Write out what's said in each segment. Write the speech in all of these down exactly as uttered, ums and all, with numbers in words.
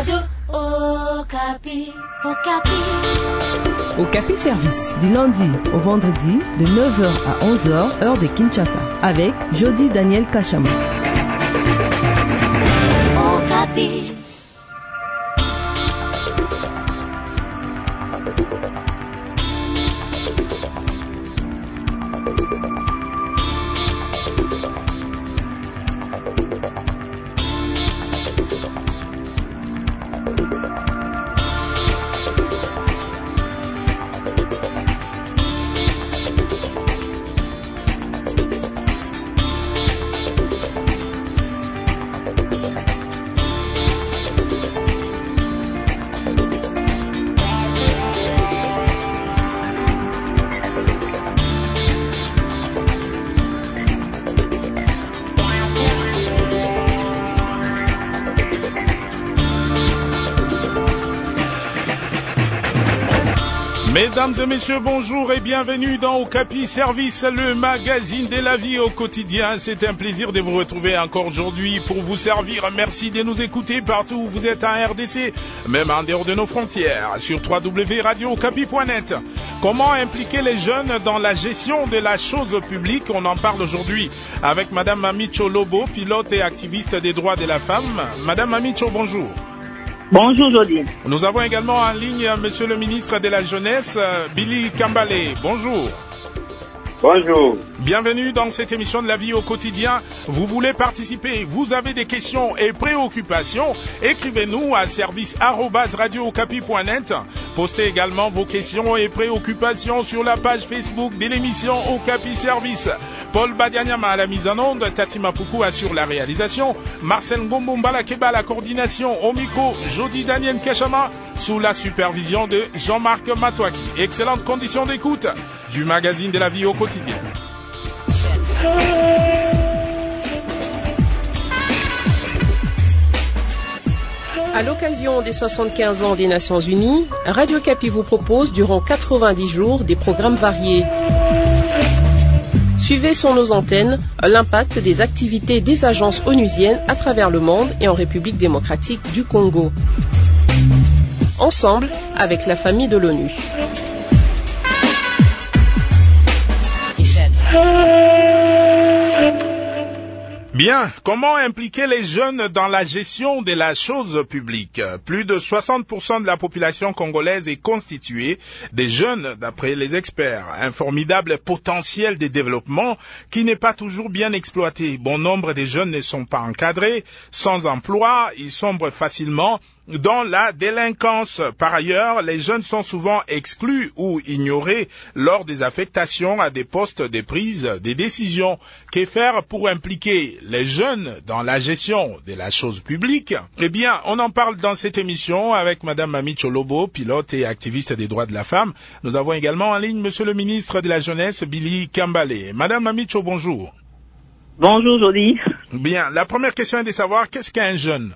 Radio Okapi. Okapi. Okapi Service, du lundi au vendredi, de neuf heures à onze heures, heure de Kinshasa, avec Jody Daniel Kachama. Okapi. Mesdames et messieurs, bonjour et bienvenue dans Okapi Service, le magazine de la vie au quotidien. C'est un plaisir de vous retrouver encore aujourd'hui pour vous servir. Merci de nous écouter partout où vous êtes en R D C, même en dehors de nos frontières, sur w w w point radio okapi point net. Comment impliquer les jeunes dans la gestion de la chose publique? On en parle aujourd'hui avec Madame Amicho Lobo, pilote et activiste des droits de la femme. Madame Amicho, bonjour. Bonjour Jody. Nous avons également en ligne Monsieur le ministre de la Jeunesse, Billy Kambale. Bonjour. Bonjour. Bienvenue dans cette émission de la vie au quotidien. Vous voulez participer, vous avez des questions et préoccupations, écrivez-nous à service arobase radio okapi point net. Postez également vos questions et préoccupations sur la page Facebook de l'émission Okapi Service. Paul Badianyama à la mise en onde, Tati Mapuku assure la réalisation, Marcel Ngombomba Lakeba à la coordination, au micro, Jody Daniel Kachama, sous la supervision de Jean-Marc Matouaki. Excellentes conditions d'écoute du magazine de la vie au quotidien. À l'occasion des soixante-quinze ans des Nations Unies, Radio Okapi vous propose durant quatre-vingt-dix jours des programmes variés. Suivez sur nos antennes l'impact des activités des agences onusiennes à travers le monde et en République démocratique du Congo. Ensemble avec la famille de l'ONU. Bien, comment impliquer les jeunes dans la gestion de la chose publique? Plus de soixante pour cent de la population congolaise est constituée des jeunes, d'après les experts. Un formidable potentiel de développement qui n'est pas toujours bien exploité. Bon nombre des jeunes ne sont pas encadrés, sans emploi, ils sombrent facilement dans la délinquance. Par ailleurs, les jeunes sont souvent exclus ou ignorés lors des affectations à des postes de prise de décision. Que faire pour impliquer les jeunes dans la gestion de la chose publique? Eh bien, on en parle dans cette émission avec Madame Amicho Lobo, pilote et activiste des droits de la femme. Nous avons également en ligne Monsieur le ministre de la Jeunesse, Billy Kambale. Madame Amicho, bonjour. Bonjour Jody. Bien, la première question est de savoir qu'est-ce qu'un jeune?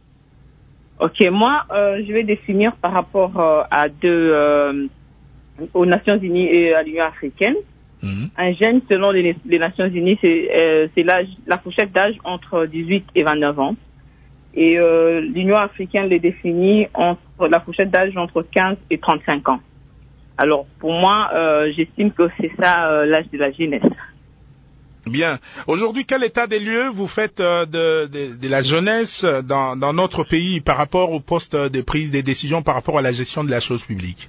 Ok, moi, euh, je vais définir par rapport euh, à deux, euh, aux Nations Unies et à l'Union africaine. Mmh. Un jeune, selon les, les Nations Unies, c'est, euh, c'est l'âge, la fourchette d'âge entre dix-huit et vingt-neuf ans. Et euh, l'Union africaine les définit entre la fourchette d'âge entre quinze et trente-cinq ans. Alors, pour moi, euh, j'estime que c'est ça euh, l'âge de la jeunesse. Bien. Aujourd'hui, quel état des lieux vous faites euh, de, de, de la jeunesse dans, dans notre pays par rapport au poste de prise des décisions, par rapport à la gestion de la chose publique?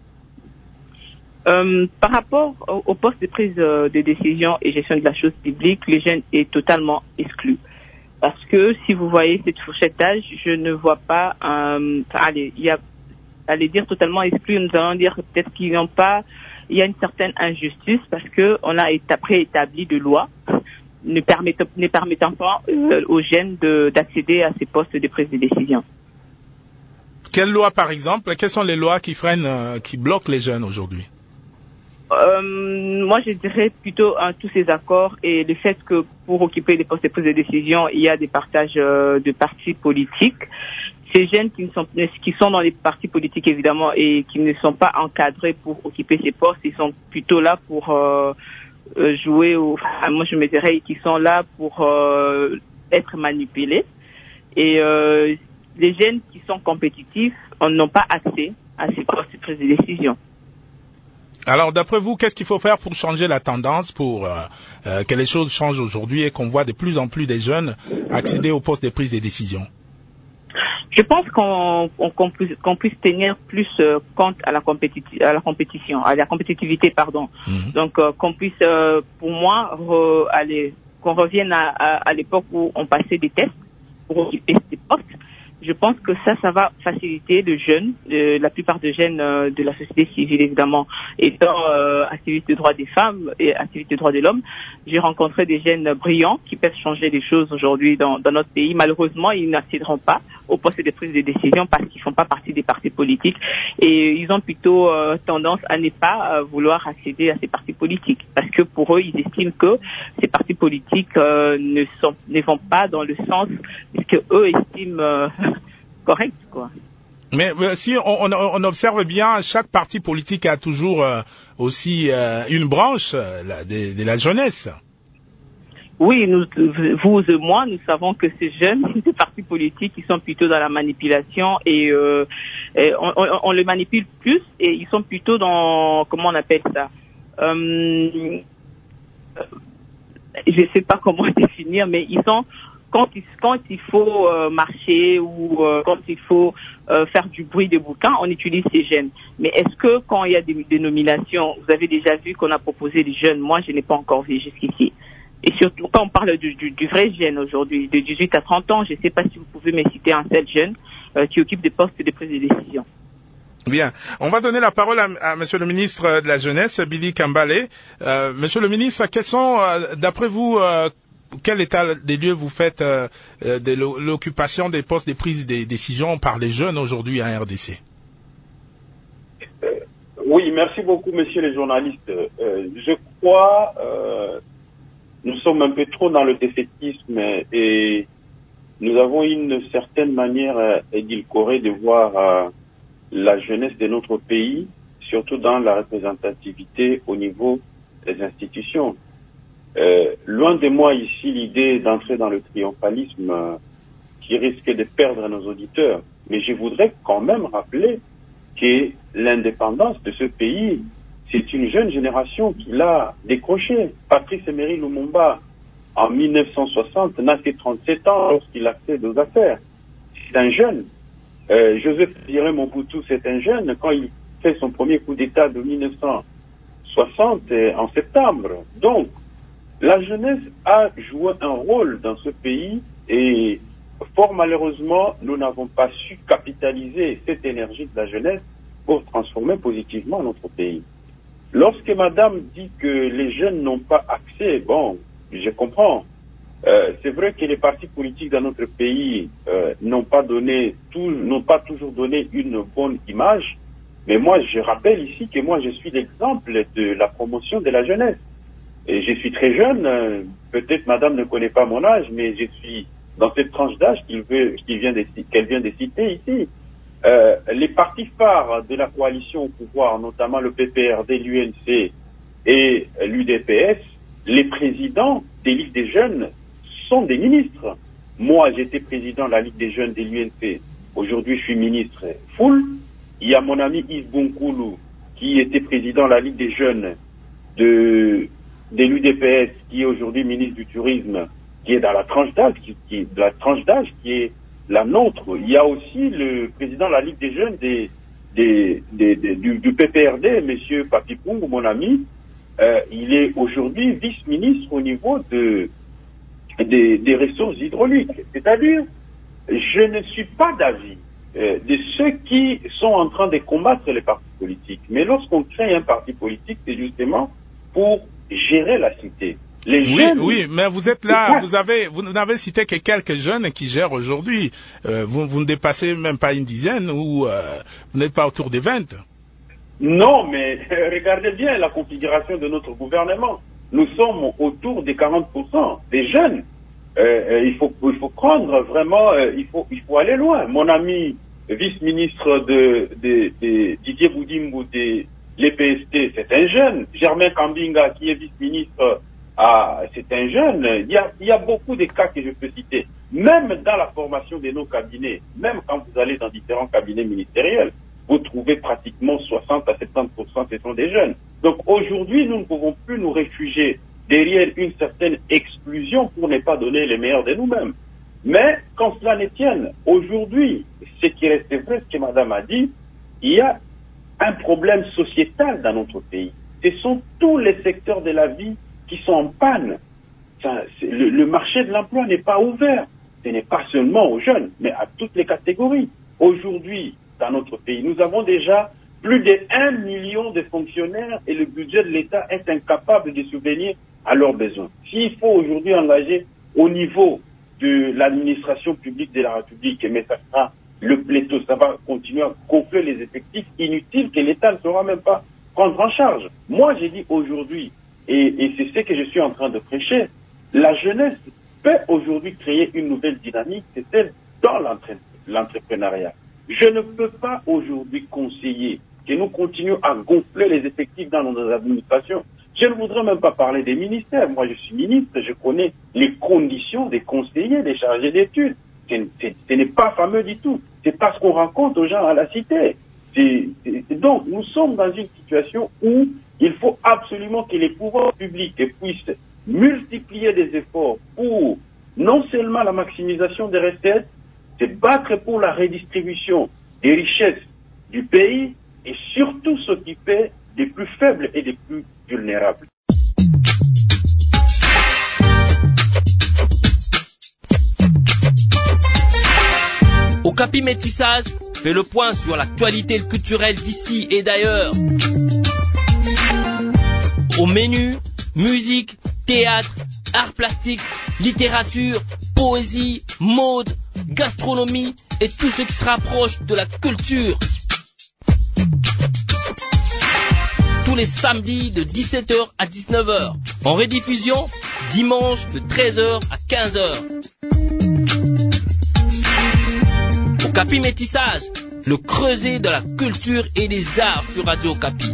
Euh, par rapport au, au poste de prise euh, de décision et gestion de la chose publique, les jeunes est totalement exclu. Parce que si vous voyez cette fourchette d'âge, je ne vois pas, euh, allez, il y a, allez dire totalement exclu, nous allons dire peut-être qu'ils n'ont pas, il y a une certaine injustice parce que on a préétabli de lois ne permettant, ne permettant pas euh, aux jeunes de, d'accéder à ces postes de prise de décision. Quelles lois, par exemple? Quelles sont les lois qui freinent, euh, qui bloquent les jeunes aujourd'hui? Euh, moi, je dirais plutôt hein, tous ces accords et le fait que pour occuper les postes de prise de décision, il y a des partages euh, de partis politiques. Ces jeunes qui sont, qui sont dans les partis politiques, évidemment, et qui ne sont pas encadrés pour occuper ces postes, ils sont plutôt là pour euh, jouer au... Enfin, moi, je me dirais qu'ils sont là pour euh, être manipulés. Et euh, les jeunes qui sont compétitifs n'ont pas accès à ces postes de prise de décision. Alors, d'après vous, qu'est-ce qu'il faut faire pour changer la tendance, pour euh, euh, que les choses changent aujourd'hui et qu'on voit de plus en plus des jeunes accéder aux postes de prise de décision? Je pense qu'on, qu'on, puisse, qu'on puisse tenir plus euh, compte à la, compéti- à la compétition, à la compétitivité, pardon. Mmh. Donc, euh, qu'on puisse, euh, pour moi, re- aller, qu'on revienne à, à, à l'époque où on passait des tests pour occuper ces postes. Je pense que ça, ça va faciliter le jeune, euh, la plupart des jeunes euh, de la société civile, évidemment, étant euh, activistes des droits des femmes et activistes des droits de l'homme. J'ai rencontré des jeunes brillants qui peuvent changer les choses aujourd'hui dans, dans notre pays. Malheureusement, ils n'accéderont pas au poste de prise de décision parce qu'ils font pas partie des partis politiques et ils ont plutôt euh, tendance à ne pas euh, vouloir accéder à ces partis politiques parce que pour eux, ils estiment que ces partis politiques euh, ne sont, ne vont pas dans le sens que eux estiment euh, correct, quoi. Mais euh, si on, on, on observe bien, chaque parti politique a toujours euh, aussi euh, une branche euh, de, de la jeunesse. Oui, nous, vous et moi, nous savons que ces jeunes, ces partis politiques, ils sont plutôt dans la manipulation et, euh, et on, on, on les manipule plus et ils sont plutôt dans, comment on appelle ça, euh, je ne sais pas comment définir, mais ils sont quand il, quand il faut euh, marcher ou euh, quand il faut euh, faire du bruit de bouquins, on utilise ces jeunes. Mais est-ce que quand il y a des, des nominations, vous avez déjà vu qu'on a proposé des jeunes? Moi, je n'ai pas encore vu jusqu'ici. Et surtout, quand on parle du, du, du vrai jeune aujourd'hui, de dix-huit à trente ans, je ne sais pas si vous pouvez me citer un seul jeune euh, qui occupe des postes de prise de décision. Bien. On va donner la parole à, à Monsieur le ministre de la Jeunesse, Billy Kambale. Euh, Monsieur le ministre, quels sont, euh, d'après vous, euh, quel état des lieux vous faites euh, de l'occupation des postes de prise de décision par les jeunes aujourd'hui en R D C? euh, Oui, merci beaucoup, messieurs les journalistes. Euh, je crois, euh, nous sommes un peu trop dans le défaitisme et nous avons une certaine manière euh, édulcorée de voir euh, la jeunesse de notre pays, surtout dans la représentativité au niveau des institutions. Euh, loin de moi ici l'idée d'entrer dans le triomphalisme euh, qui risque de perdre nos auditeurs. Mais je voudrais quand même rappeler que l'indépendance de ce pays, c'est une jeune génération qui l'a décrochée. Patrice Emery Lumumba, en mille neuf cent soixante, n'a que trente-sept ans lorsqu'il accède aux affaires. C'est un jeune. Euh, Joseph Viré Mobutu, c'est un jeune. Quand il fait son premier coup d'État de mille neuf cent soixante, en septembre. Donc, la jeunesse a joué un rôle dans ce pays et fort malheureusement, nous n'avons pas su capitaliser cette énergie de la jeunesse pour transformer positivement notre pays. Lorsque madame dit que les jeunes n'ont pas accès, bon, je comprends. Euh, c'est vrai que les partis politiques dans notre pays euh, n'ont pas donné tout, n'ont pas toujours donné une bonne image, mais moi je rappelle ici que moi je suis l'exemple de la promotion de la jeunesse. Et je suis très jeune, euh, peut-être madame ne connaît pas mon âge, mais je suis dans cette tranche d'âge qu'il veut, qu'il vient de, qu'elle vient de citer ici. Euh, les partis phares de la coalition au pouvoir, notamment le P P R D, l'U N C et l'U D P S, les présidents des ligues des jeunes sont des ministres. Moi, j'étais président de la Ligue des jeunes de l'U N C. Aujourd'hui, je suis ministre full. Il y a mon ami Yves Bonkoulou, qui était président de la Ligue des jeunes de, de l'U D P S, qui est aujourd'hui ministre du Tourisme, qui est dans la tranche d'âge, qui, qui est la tranche d'âge qui est la nôtre. Il y a aussi le président de la Ligue des jeunes des, des, des, des, du, du P P R D, monsieur Papi Pung, mon ami. Euh, il est aujourd'hui vice-ministre au niveau de, des, des ressources hydrauliques. C'est-à-dire, je ne suis pas d'avis euh, de ceux qui sont en train de combattre les partis politiques. Mais lorsqu'on crée un parti politique, c'est justement pour gérer la cité. Les oui, jeunes, oui, mais vous êtes là, vous avez, vous n'avez cité que quelques jeunes qui gèrent aujourd'hui. Euh, vous, vous ne dépassez même pas une dizaine ou euh, vous n'êtes pas autour des vingt. Non, mais regardez bien la configuration de notre gouvernement. Nous sommes autour des quarante pour cent des jeunes. Euh, il faut, il faut prendre vraiment, euh, il faut, il faut aller loin. Mon ami vice-ministre de, de, de Didier Boudimbo de l'E P S T, c'est un jeune. Germain Kambinga, qui est vice-ministre à, c'est un jeune. Il y a, il y a beaucoup de cas que je peux citer. Même dans la formation de nos cabinets, même quand vous allez dans différents cabinets ministériels, vous trouvez pratiquement soixante à soixante-dix pour cent ce sont des jeunes. Donc aujourd'hui, nous ne pouvons plus nous réfugier derrière une certaine exclusion pour ne pas donner les meilleurs de nous-mêmes. Mais quand cela ne tienne, aujourd'hui, ce qui reste vrai, ce que madame a dit, il y a un problème sociétal dans notre pays. Ce sont tous les secteurs de la vie qui sont en panne. Ça, le, le marché de l'emploi n'est pas ouvert. Ce n'est pas seulement aux jeunes, mais à toutes les catégories. Aujourd'hui, dans notre pays, nous avons déjà plus de un million de fonctionnaires et le budget de l'État est incapable de subvenir à leurs besoins. S'il faut aujourd'hui engager au niveau de l'administration publique de la République, mais ça sera le pléthore, ça va continuer à gonfler les effectifs inutiles que l'État ne saura même pas prendre en charge. Moi, j'ai dit aujourd'hui, et, et c'est ce que je suis en train de prêcher, la jeunesse peut aujourd'hui créer une nouvelle dynamique, c'est celle dans l'entrepreneuriat. Je ne peux pas aujourd'hui conseiller que nous continuions à gonfler les effectifs dans nos administrations. Je ne voudrais même pas parler des ministères. Moi, je suis ministre, je connais les conditions des conseillers, des chargés d'études. Ce n'est pas fameux du tout. C'est pas ce qu'on raconte aux gens à la cité. C'est, c'est, donc, nous sommes dans une situation où il faut absolument que les pouvoirs publics puissent multiplier des efforts pour non seulement la maximisation des recettes, se battre pour la redistribution des richesses du pays et surtout s'occuper des plus faibles et des plus vulnérables. Okapi Métissage fait le point sur l'actualité culturelle d'ici et d'ailleurs. Au menu, musique, théâtre, arts plastiques, littérature, poésie, mode, gastronomie et tout ce qui se rapproche de la culture. Tous les samedis de dix-sept heures à dix-neuf heures. En rediffusion, dimanche de treize heures à quinze heures. Okapi Métissage, le creuset de la culture et des arts sur Radio Okapi.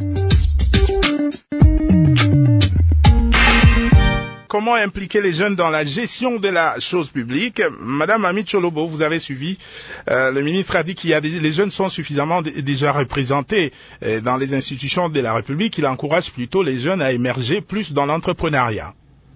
Comment impliquer les jeunes dans la gestion de la chose publique? Madame Ami Tsholobo, vous avez suivi. Euh, le ministre a dit qu'il y a des, les jeunes sont suffisamment d- déjà représentés euh, dans les institutions de la République. Il encourage plutôt les jeunes à émerger plus dans l'entrepreneuriat.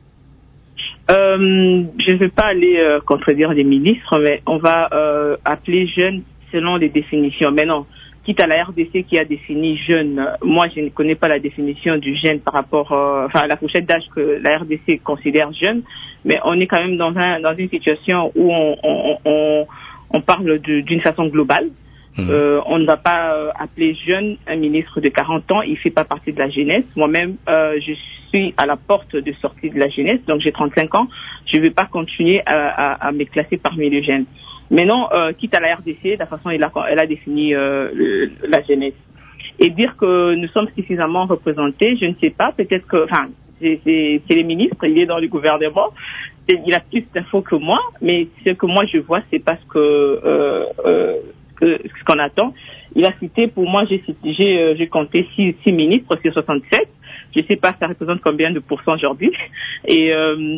Euh, je ne vais pas aller euh, contredire les ministres, mais on va euh, appeler jeunes selon les définitions. Mais non, quitte à la R D C qui a défini jeune, moi je ne connais pas la définition du jeune par rapport, euh, enfin la fourchette d'âge que la R D C considère jeune, mais on est quand même dans un dans une situation où on on on, on parle de, d'une façon globale. Mmh. Euh, on ne va pas euh, appeler jeune un ministre de quarante ans, il fait pas partie de la jeunesse. Moi-même, euh, je suis à la porte de sortie de la jeunesse, donc j'ai trente-cinq ans. Je ne vais pas continuer à, à, à me classer parmi les jeunes. Mais non, euh, quitte à la R D C, de la façon elle a, elle a défini euh, le, la jeunesse. Et dire que nous sommes suffisamment représentés, je ne sais pas, peut-être que, enfin, c'est, c'est, c'est les ministres, il est dans le gouvernement, c'est, il a plus d'infos que moi, mais ce que moi je vois, c'est parce que, euh, euh, que ce qu'on attend. Il a cité, pour moi, j'ai cité, j'ai, euh, j'ai compté six, six ministres sur soixante-sept. Je ne sais pas, ça représente combien de pourcents aujourd'hui. Et, euh,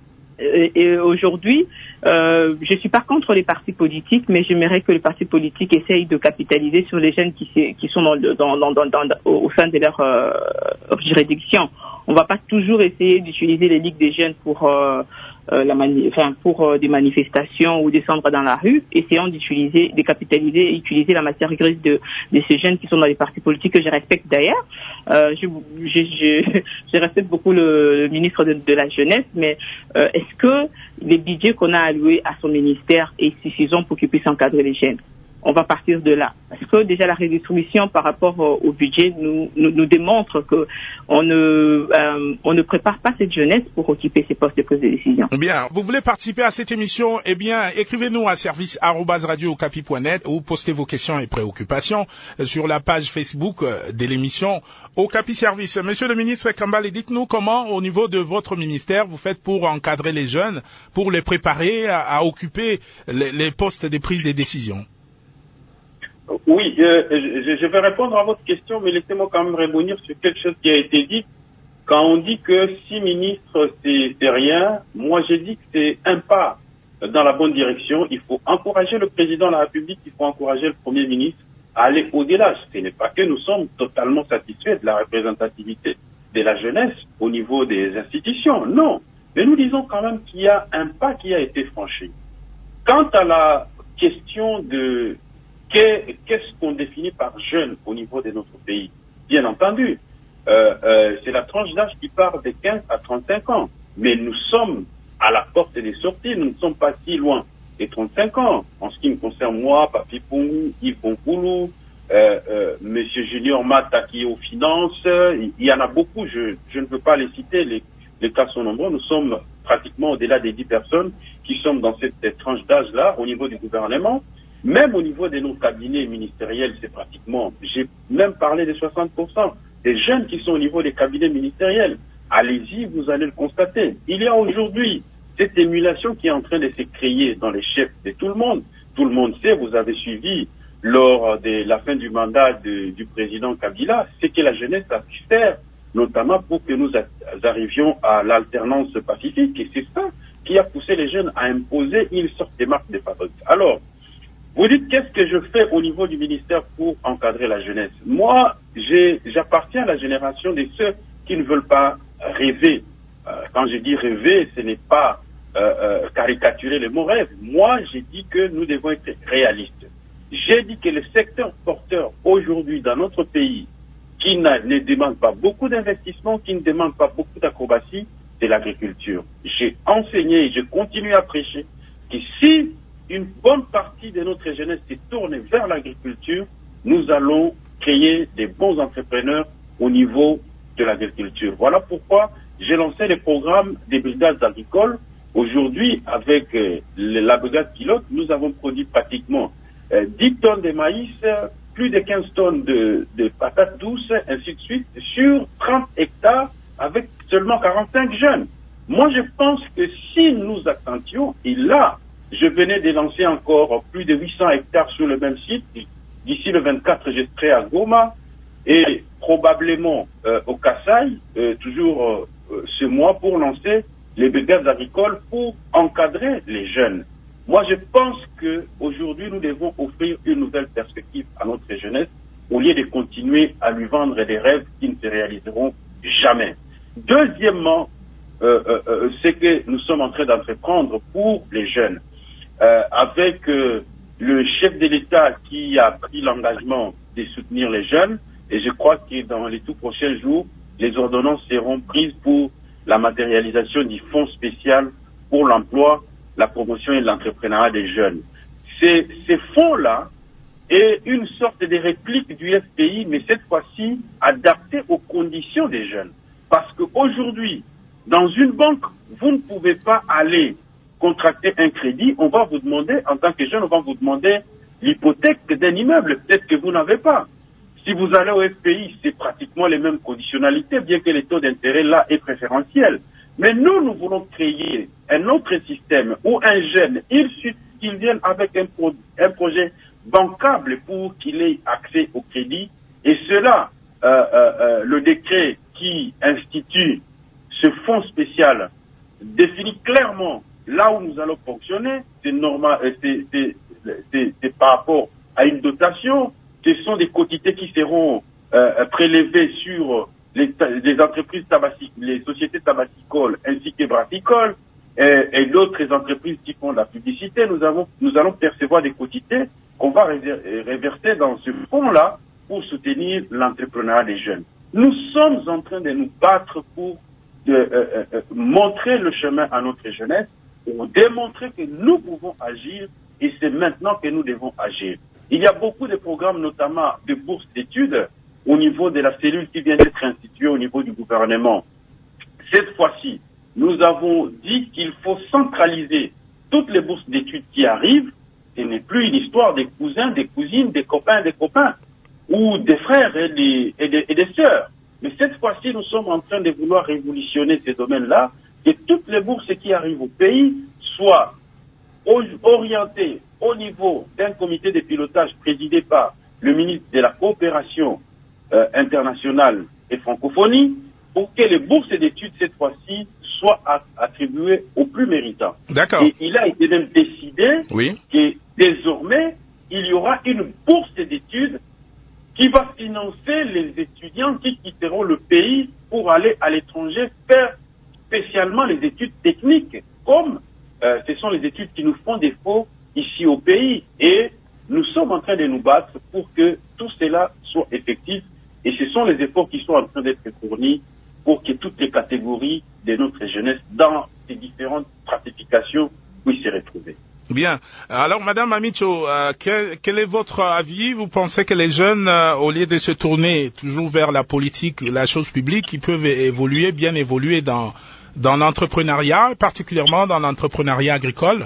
et, et aujourd'hui, euh, je suis pas contre les partis politiques, mais j'aimerais que les partis politiques essayent de capitaliser sur les jeunes qui, qui sont dans, dans, dans, dans, dans, au sein de leur euh, juridiction. On va pas toujours essayer d'utiliser les ligues des jeunes pour euh, euh, la mani- enfin pour euh, des manifestations ou descendre dans la rue. Essayons d'utiliser, de capitaliser et utiliser la matière grise de, de ces jeunes qui sont dans les partis politiques que je respecte d'ailleurs. Euh, je, je, je, je respecte beaucoup le, le ministre de, de la jeunesse, mais euh, est-ce que les budgets qu'on a alloués à son ministère est suffisant pour qu'il puisse encadrer les jeunes? On va partir de là. Parce que déjà la redistribution par rapport au, au budget nous, nous, nous démontre que on ne, euh, on ne prépare pas cette jeunesse pour occuper ces postes de prise de décision. Bien, vous voulez participer à cette émission? Eh bien, écrivez-nous à service arobase radio okapi point net ou postez vos questions et préoccupations sur la page Facebook de l'émission Okapi Service. Monsieur le ministre Kambale, dites-nous comment, au niveau de votre ministère, vous faites pour encadrer les jeunes, pour les préparer à, à occuper les, les postes de prise de décision. Oui, euh, je, je vais répondre à votre question, mais laissez-moi quand même rebondir sur quelque chose qui a été dit. quand on dit que six ministres, c'est rien, moi j'ai dit que c'est un pas dans la bonne direction. Il faut encourager le président de la République, il faut encourager le Premier ministre à aller au-delà. Ce n'est pas que nous sommes totalement satisfaits de la représentativité de la jeunesse au niveau des institutions, non. Mais nous disons quand même qu'il y a un pas qui a été franchi. Quant à la question de qu'est-ce qu'on définit par jeune au niveau de notre pays, bien entendu, euh, euh, c'est la tranche d'âge qui part de quinze à trente-cinq ans. Mais nous sommes à la porte des sorties, nous ne sommes pas si loin des trente-cinq ans. En ce qui me concerne moi, Papi Pungou, Yves Bonkoulou, euh, euh, Monsieur Junior Mata qui est aux finances, il y en a beaucoup, je, je ne veux pas les citer, les, les cas sont nombreux, nous sommes pratiquement au-delà des dix personnes qui sommes dans cette, cette tranche d'âge-là au niveau du gouvernement. Même au niveau de nos cabinets ministériels, c'est pratiquement, j'ai même parlé des soixante pour cent des jeunes qui sont au niveau des cabinets ministériels. Allez-y, vous allez le constater. Il y a aujourd'hui cette émulation qui est en train de se créer dans les chefs de tout le monde. Tout le monde sait, vous avez suivi lors de la fin du mandat de, du président Kabila, c'est que la jeunesse a pu faire, notamment pour que nous arrivions à l'alternance pacifique. Et c'est ça qui a poussé les jeunes à imposer une sorte de marque de fabrique. Alors, vous dites qu'est-ce que je fais au niveau du ministère pour encadrer la jeunesse? Moi, j'appartiens à la génération de ceux qui ne veulent pas rêver. Euh, quand je dis rêver, ce n'est pas euh, euh, caricaturer le mot rêve. Moi, j'ai dit que nous devons être réalistes. J'ai dit que le secteur porteur aujourd'hui dans notre pays, qui ne demande pas beaucoup d'investissement, qui ne demande pas beaucoup d'acrobatie, c'est l'agriculture. J'ai enseigné et je continue à prêcher que si une bonne partie de notre jeunesse se tourne vers l'agriculture, nous allons créer des bons entrepreneurs au niveau de l'agriculture. Voilà pourquoi j'ai lancé le programme des brigades agricoles. Aujourd'hui, avec euh, la brigade pilote, nous avons produit pratiquement euh, dix tonnes de maïs, plus de quinze tonnes de, de patates douces, ainsi de suite, sur trente hectares avec seulement quarante-cinq jeunes. Moi, je pense que si nous attentions, et là, je venais de lancer encore plus de huit cents hectares sur le même site. D'ici le vingt-quatre, je serai à Goma et probablement euh, au Kasaï, euh, toujours euh, ce mois, pour lancer les brigades agricoles pour encadrer les jeunes. Moi, je pense qu'aujourd'hui, nous devons offrir une nouvelle perspective à notre jeunesse au lieu de continuer à lui vendre des rêves qui ne se réaliseront jamais. Deuxièmement, euh, euh, euh, c'est que nous sommes en train d'entreprendre pour les jeunes. Euh, avec euh, le chef de l'État qui a pris l'engagement de soutenir les jeunes, et je crois que dans les tout prochains jours, les ordonnances seront prises pour la matérialisation du fonds spécial pour l'emploi, la promotion et l'entrepreneuriat des jeunes. Ces, ces fonds-là est une sorte de réplique du F P I, mais cette fois-ci adaptée aux conditions des jeunes. Parce qu'aujourd'hui, dans une banque, vous ne pouvez pas aller contracter un crédit, on va vous demander, en tant que jeune, on va vous demander l'hypothèque d'un immeuble, peut-être que vous n'avez pas. Si vous allez au F P I, c'est pratiquement les mêmes conditionnalités, bien que les taux d'intérêt là est préférentiel. Mais nous, nous voulons créer un autre système où un jeune, il, il vient avec un, pro, un projet bancable pour qu'il ait accès au crédit. Et cela, euh, euh, euh, le décret qui institue ce fonds spécial définit clairement là où nous allons fonctionner, c'est normal, c'est par rapport à une dotation, ce sont des quotités qui seront euh, prélevées sur les, les entreprises tabaciques, les sociétés tabacicoles ainsi que brassicoles et, et d'autres entreprises qui font de la publicité. Nous, avons, nous allons percevoir des quotités qu'on va réverser dans ce fonds-là pour soutenir l'entrepreneuriat des jeunes. Nous sommes en train de nous battre pour de, euh, euh, montrer le chemin à notre jeunesse, pour démontrer que nous pouvons agir et c'est maintenant que nous devons agir. Il y a beaucoup de programmes, notamment de bourses d'études, au niveau de la cellule qui vient d'être instituée au niveau du gouvernement. Cette fois-ci, nous avons dit qu'il faut centraliser toutes les bourses d'études qui arrivent. Ce n'est plus une histoire des cousins, des cousines, des copains, des copains, ou des frères et des, et des, et des sœurs. Mais cette fois-ci, nous sommes en train de vouloir révolutionner ces domaines-là, que toutes les bourses qui arrivent au pays soient orientées au niveau d'un comité de pilotage présidé par le ministre de la Coopération euh, internationale et francophonie, pour que les bourses d'études, cette fois-ci, soient attribuées aux plus méritants. D'accord. Et il a été même décidé oui. que désormais, il y aura une bourse d'études qui va financer les étudiants qui quitteront le pays pour aller à l'étranger faire spécialement les études techniques, comme euh, ce sont les études qui nous font défaut ici au pays. Et nous sommes en train de nous battre pour que tout cela soit effectif. Et ce sont les efforts qui sont en train d'être fournis pour que toutes les catégories de notre jeunesse dans ces différentes stratifications puissent se retrouver. Bien. Alors, Madame Amicho, euh, quel, quel est votre avis? Vous pensez que les jeunes, euh, au lieu de se tourner toujours vers la politique, la chose publique, ils peuvent évoluer, bien évoluer dans, dans l'entrepreneuriat, particulièrement dans l'entrepreneuriat agricole?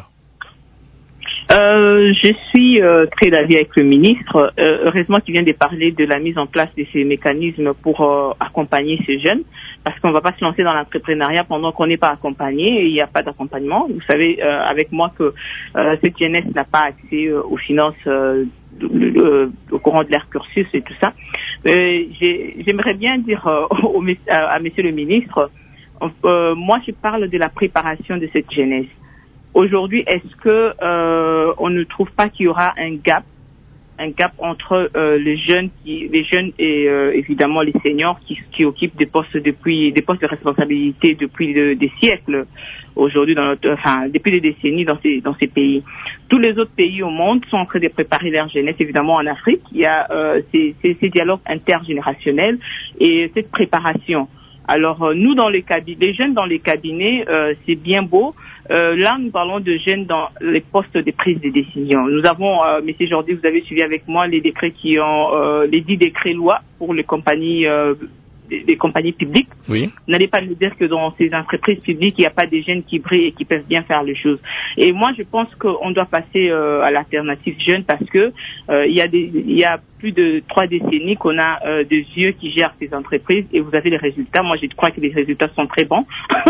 Euh, je suis euh, très d'avis avec le ministre. Euh, heureusement qu'il vient de parler de la mise en place de ces mécanismes pour euh, accompagner ces jeunes, parce qu'on ne va pas se lancer dans l'entrepreneuriat pendant qu'on n'est pas accompagné et il n'y a pas d'accompagnement. Vous savez euh, avec moi que euh, cette jeunesse n'a pas accès euh, aux finances euh, euh, au courant de leur cursus et tout ça. Euh, j'aimerais bien dire euh, au, à, à monsieur le ministre, euh, moi je parle de la préparation de cette jeunesse. Aujourd'hui, est-ce que euh, on ne trouve pas qu'il y aura un gap, un gap entre euh, les jeunes, qui, les jeunes et euh, évidemment les seniors qui, qui occupent des postes depuis des postes de responsabilité depuis de, des siècles aujourd'hui dans notre, enfin depuis des décennies dans ces dans ces pays. Tous les autres pays au monde sont en train de préparer leur jeunesse. Évidemment, en Afrique, il y a euh, ces, ces, ces dialogues intergénérationnels et cette préparation. Alors euh, nous dans les cabinets, les jeunes dans les cabinets, euh, c'est bien beau. Euh, là, nous parlons de jeunes dans les postes de prise de décision. Nous avons, euh, Monsieur Jordi, vous avez suivi avec moi les décrets qui ont, euh, les dix décrets lois pour les compagnies, euh, des, des compagnies publiques. Oui. N'allez pas nous dire que dans ces entreprises publiques, il n'y a pas des jeunes qui brillent et qui peuvent bien faire les choses. Et moi, je pense qu'on doit passer euh, à l'alternative jeune parce que euh, il y a des, il y a plus de trois décennies qu'on a euh, des vieux qui gèrent ces entreprises et vous avez les résultats. Moi, je crois que les résultats sont très bons.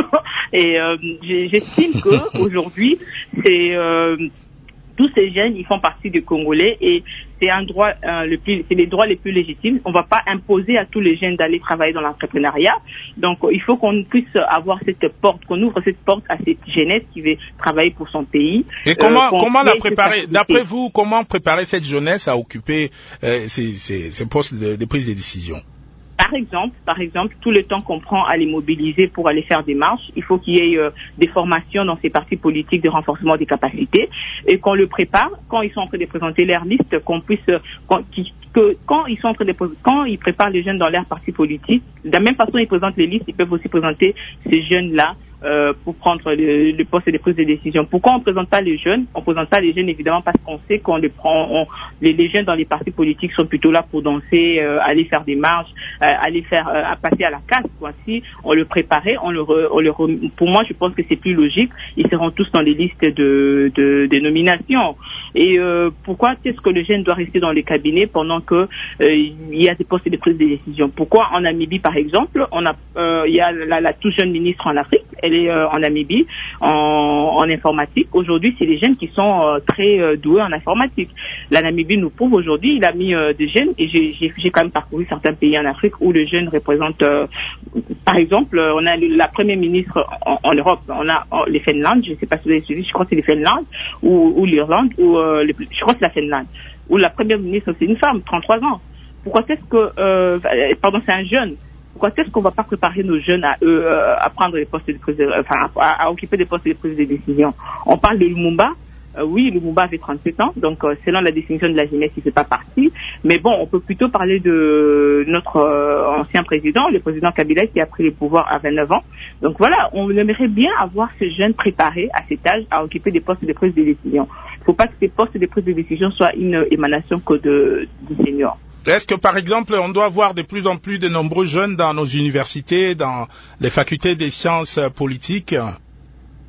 Et euh, j'estime que aujourd'hui, c'est euh, tous ces jeunes, ils font partie des Congolais et c'est un droit euh, le plus, c'est les droits les plus légitimes. On va pas imposer à tous les jeunes d'aller travailler dans l'entrepreneuriat. Donc, il faut qu'on puisse avoir cette porte, qu'on ouvre cette porte à cette jeunesse qui veut travailler pour son pays. Et comment, euh, comment la préparer? D'après vous, comment préparer cette jeunesse à occuper euh, ces, ces, ces postes de, de prise de décision? Par exemple, par exemple, tout le temps qu'on prend à les mobiliser pour aller faire des marches, il faut qu'il y ait euh, des formations dans ces partis politiques de renforcement des capacités et qu'on le prépare quand ils sont en train de présenter leur liste, qu'on puisse, qu'on, qui, que quand ils sont en train de, quand ils préparent les jeunes dans leur parti politique, de la même façon ils présentent les listes, ils peuvent aussi présenter ces jeunes-là euh, pour prendre le, le poste de prise de décision. Pourquoi on ne présente pas les jeunes? On ne présente pas les jeunes évidemment parce qu'on sait qu'on les prend, on, les, les jeunes dans les partis politiques sont plutôt là pour danser, euh, aller faire des marches, euh, aller faire, euh, à passer à la casse, quoi. Si on le préparait, on le, re, on le re, pour moi je pense que c'est plus logique. Ils seront tous dans les listes de, de, de nominations. Et euh, pourquoi est-ce que le jeune doit rester dans les cabinets pendant que euh, il y a des postes de prise de décision? Pourquoi en Namibie par exemple, on a, euh, il y a la, la toute jeune ministre en Afrique, elle est euh, en Namibie en, en informatique. Aujourd'hui, c'est les jeunes qui sont euh, très euh, doués en informatique. La Namibie nous prouve aujourd'hui, il a mis euh, des jeunes et j'ai, j'ai, j'ai quand même parcouru certains pays en Afrique où le jeune représente, euh, par exemple, on a la première ministre en, en Europe, on a en, les Finlandes, je ne sais pas si vous avez suivi, je crois que c'est les Finlandes ou, ou l'Irlande ou euh, les, je crois que c'est la Finlande où la première ministre c'est une femme, trente-trois ans. Pourquoi est-ce que, euh, pardon, c'est un jeune. Pourquoi est-ce qu'on ne va pas préparer nos jeunes à eux euh, à prendre des postes de prise de, enfin à, à occuper des postes de prise de décision? On parle de Lumumba. Euh, oui, Lumumba avait trente-sept ans, donc euh, selon la définition de la jeunesse, il ne fait pas partie. Mais bon, on peut plutôt parler de notre euh, ancien président, le président Kabila, qui a pris le pouvoir à vingt-neuf ans. Donc voilà, on aimerait bien avoir ces jeunes préparés à cet âge à occuper des postes de prise de décision. Il ne faut pas que ces postes de prise de décision soient une émanation que de, de seniors. Est-ce que, par exemple, on doit avoir de plus en plus de nombreux jeunes dans nos universités, dans les facultés des sciences politiques?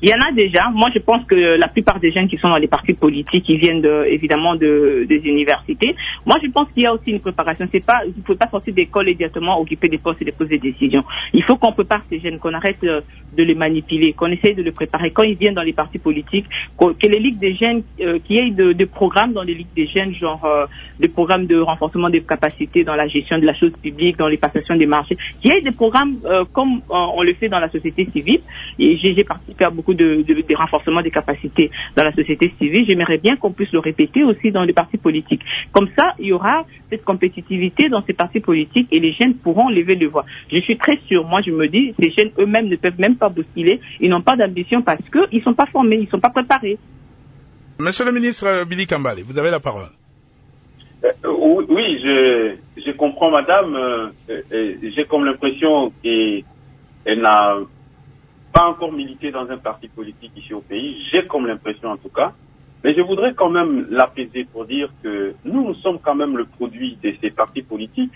Il y en a déjà. Moi, je pense que la plupart des jeunes qui sont dans les partis politiques, ils viennent de, évidemment de, des universités. Moi, je pense qu'il y a aussi une préparation. C'est pas, il ne faut pas sortir d'école et directement occuper des postes et des postes de décision. Il faut qu'on prépare ces jeunes, qu'on arrête de les manipuler, qu'on essaye de les préparer. Quand ils viennent dans les partis politiques, que les ligues des jeunes, euh, qu'il y ait de, de programmes dans les ligues des jeunes, genre euh, des programmes de renforcement des capacités dans la gestion de la chose publique, dans les passations des marchés. Qu'il y ait des programmes euh, comme euh, on le fait dans la société civile. Et j'ai, j'ai participé à beaucoup de, de, de renforcement des capacités dans la société civile. J'aimerais bien qu'on puisse le répéter aussi dans les partis politiques. Comme ça, il y aura cette compétitivité dans ces partis politiques et les jeunes pourront lever le voix. Je suis très sûre, moi je me dis, ces jeunes eux-mêmes ne peuvent même pas bousculer, ils n'ont pas d'ambition parce qu'ils ne sont pas formés, ils ne sont pas préparés. Monsieur le ministre Billy Kambale, vous avez la parole. Euh, oui, je, je comprends madame, euh, euh, j'ai comme l'impression qu'elle n'a pas encore milité dans un parti politique ici au pays, j'ai comme l'impression en tout cas, mais je voudrais quand même l'apaiser pour dire que nous, nous sommes quand même le produit de ces partis politiques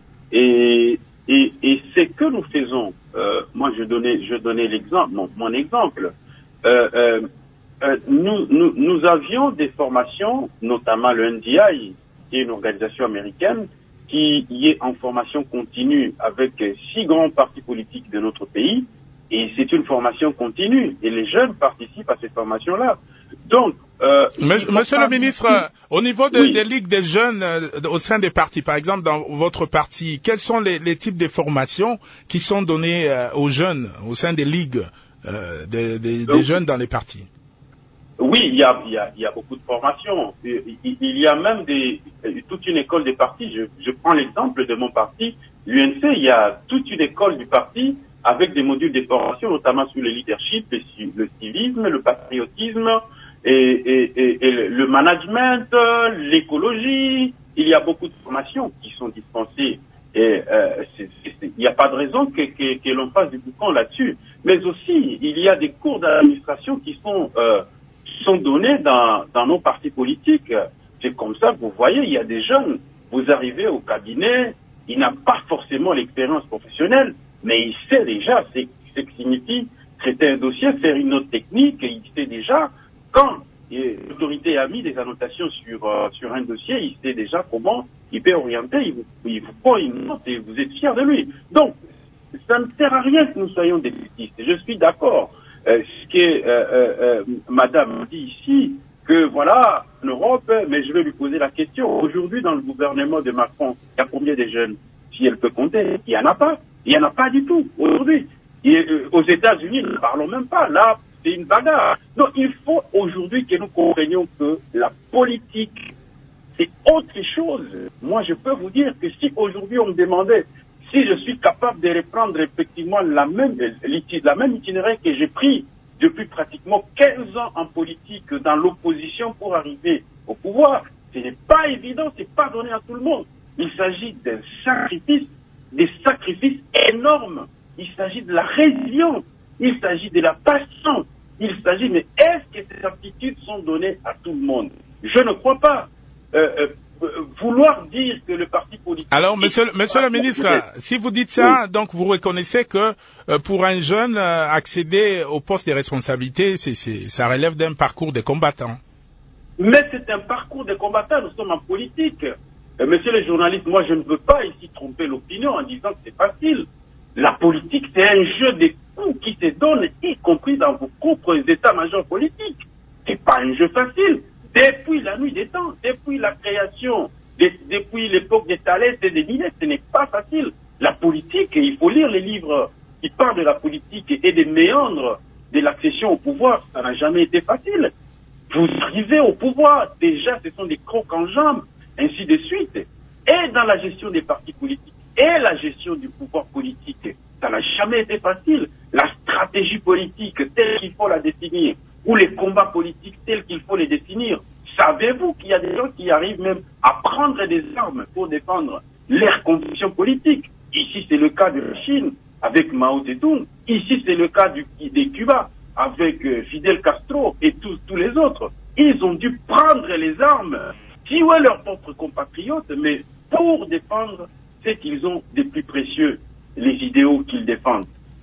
et, et, et c'est que nous faisons, euh, moi je donnais, je donnais l'exemple, mon, mon exemple, euh, euh, euh, nous, nous, nous avions des formations, notamment le N D I, qui est une organisation américaine, qui y est en formation continue avec six grands partis politiques de notre pays. Et c'est une formation continue. Et les jeunes participent à cette formation-là. Donc, euh, Monsieur, monsieur le ministre, au niveau de, oui. des ligues des jeunes euh, au sein des partis, par exemple dans votre parti, quels sont les, les types de formations qui sont données euh, aux jeunes au sein des ligues euh, des, des, des jeunes dans les partis? Oui, il y a, il y a, il y a beaucoup de formations. Il, il y a même des, toute une école des partis. Je, je prends l'exemple de mon parti, l'U N C. Il y a toute une école du parti avec des modules de formation, notamment sur le leadership, le, le civisme, le patriotisme, et, et, et, et le management, l'écologie. Il y a beaucoup de formations qui sont dispensées. Et euh, c'est, c'est, il n'y a pas de raison que, que, que l'on fasse du boucan là-dessus. Mais aussi, il y a des cours d'administration qui sont euh, qui sont donnés dans, dans nos partis politiques. C'est comme ça que vous voyez, il y a des jeunes, vous arrivez au cabinet, il n'a pas forcément l'expérience professionnelle, mais il sait déjà ce, ce que signifie traiter un dossier, faire une note technique, et il sait déjà quand l'autorité a mis des annotations sur, euh, sur un dossier, il sait déjà comment il peut orienter, il vous, il vous prend une note et vous êtes fier de lui. Donc, ça ne sert à rien que nous soyons des bêtistes. Je suis d'accord. Euh, ce que euh, euh, euh, madame dit ici, que voilà, en Europe, mais je vais lui poser la question. Aujourd'hui, dans le gouvernement de Macron, il y a combien de jeunes? Si elle peut compter, il n'y en a pas. Il n'y en a pas du tout aujourd'hui. Et, euh, aux États-Unis, ne parlons même pas. Là, c'est une bagarre. Donc, il faut aujourd'hui que nous comprenions que la politique, c'est autre chose. Moi, je peux vous dire que si aujourd'hui on me demandait si je suis capable de reprendre effectivement la même, la même itinéraire que j'ai pris depuis pratiquement quinze ans en politique dans l'opposition pour arriver au pouvoir, ce n'est pas évident, c'est pas donné à tout le monde. Il s'agit d'un sacrifice, des sacrifices énormes. Il s'agit de la résilience, il s'agit de la patience, il s'agit, mais est-ce que ces aptitudes sont données à tout le monde? Je ne crois pas. Euh, euh, vouloir dire que le parti politique... Alors, monsieur, monsieur le ministre, si vous dites ça, oui. Donc vous reconnaissez que euh, pour un jeune, euh, accéder au poste de responsabilité, c'est, c'est, ça relève d'un parcours de combattant. Mais c'est un parcours de combattant, nous sommes en politique. Euh, monsieur le journaliste, moi je ne veux pas ici tromper l'opinion en disant que c'est facile. La politique, c'est un jeu de coups qui se donne, y compris dans vos propres états-majors politiques. C'est pas un jeu facile. Depuis la nuit des temps, depuis la création, de, depuis l'époque des Thalès et des Millet, ce n'est pas facile. La politique, il faut lire les livres qui parlent de la politique et des méandres de l'accession au pouvoir, ça n'a jamais été facile. Vous arrivez au pouvoir, déjà ce sont des crocs en jambes, ainsi de suite. Et dans la gestion des partis politiques et la gestion du pouvoir politique, ça n'a jamais été facile. La stratégie politique telle qu'il faut la définir, ou les combats politiques tels qu'il faut les définir. Savez-vous qu'il y a des gens qui arrivent même à prendre des armes pour défendre leurs convictions politiques? Ici, c'est le cas de la Chine avec Mao Zedong. Ici, c'est le cas du, de Cuba avec euh, Fidel Castro et tous, tous les autres. Ils ont dû prendre les armes, tuer leurs propres compatriotes, mais pour défendre ce qu'ils ont de plus précieux, les idéaux qu'ils défendent.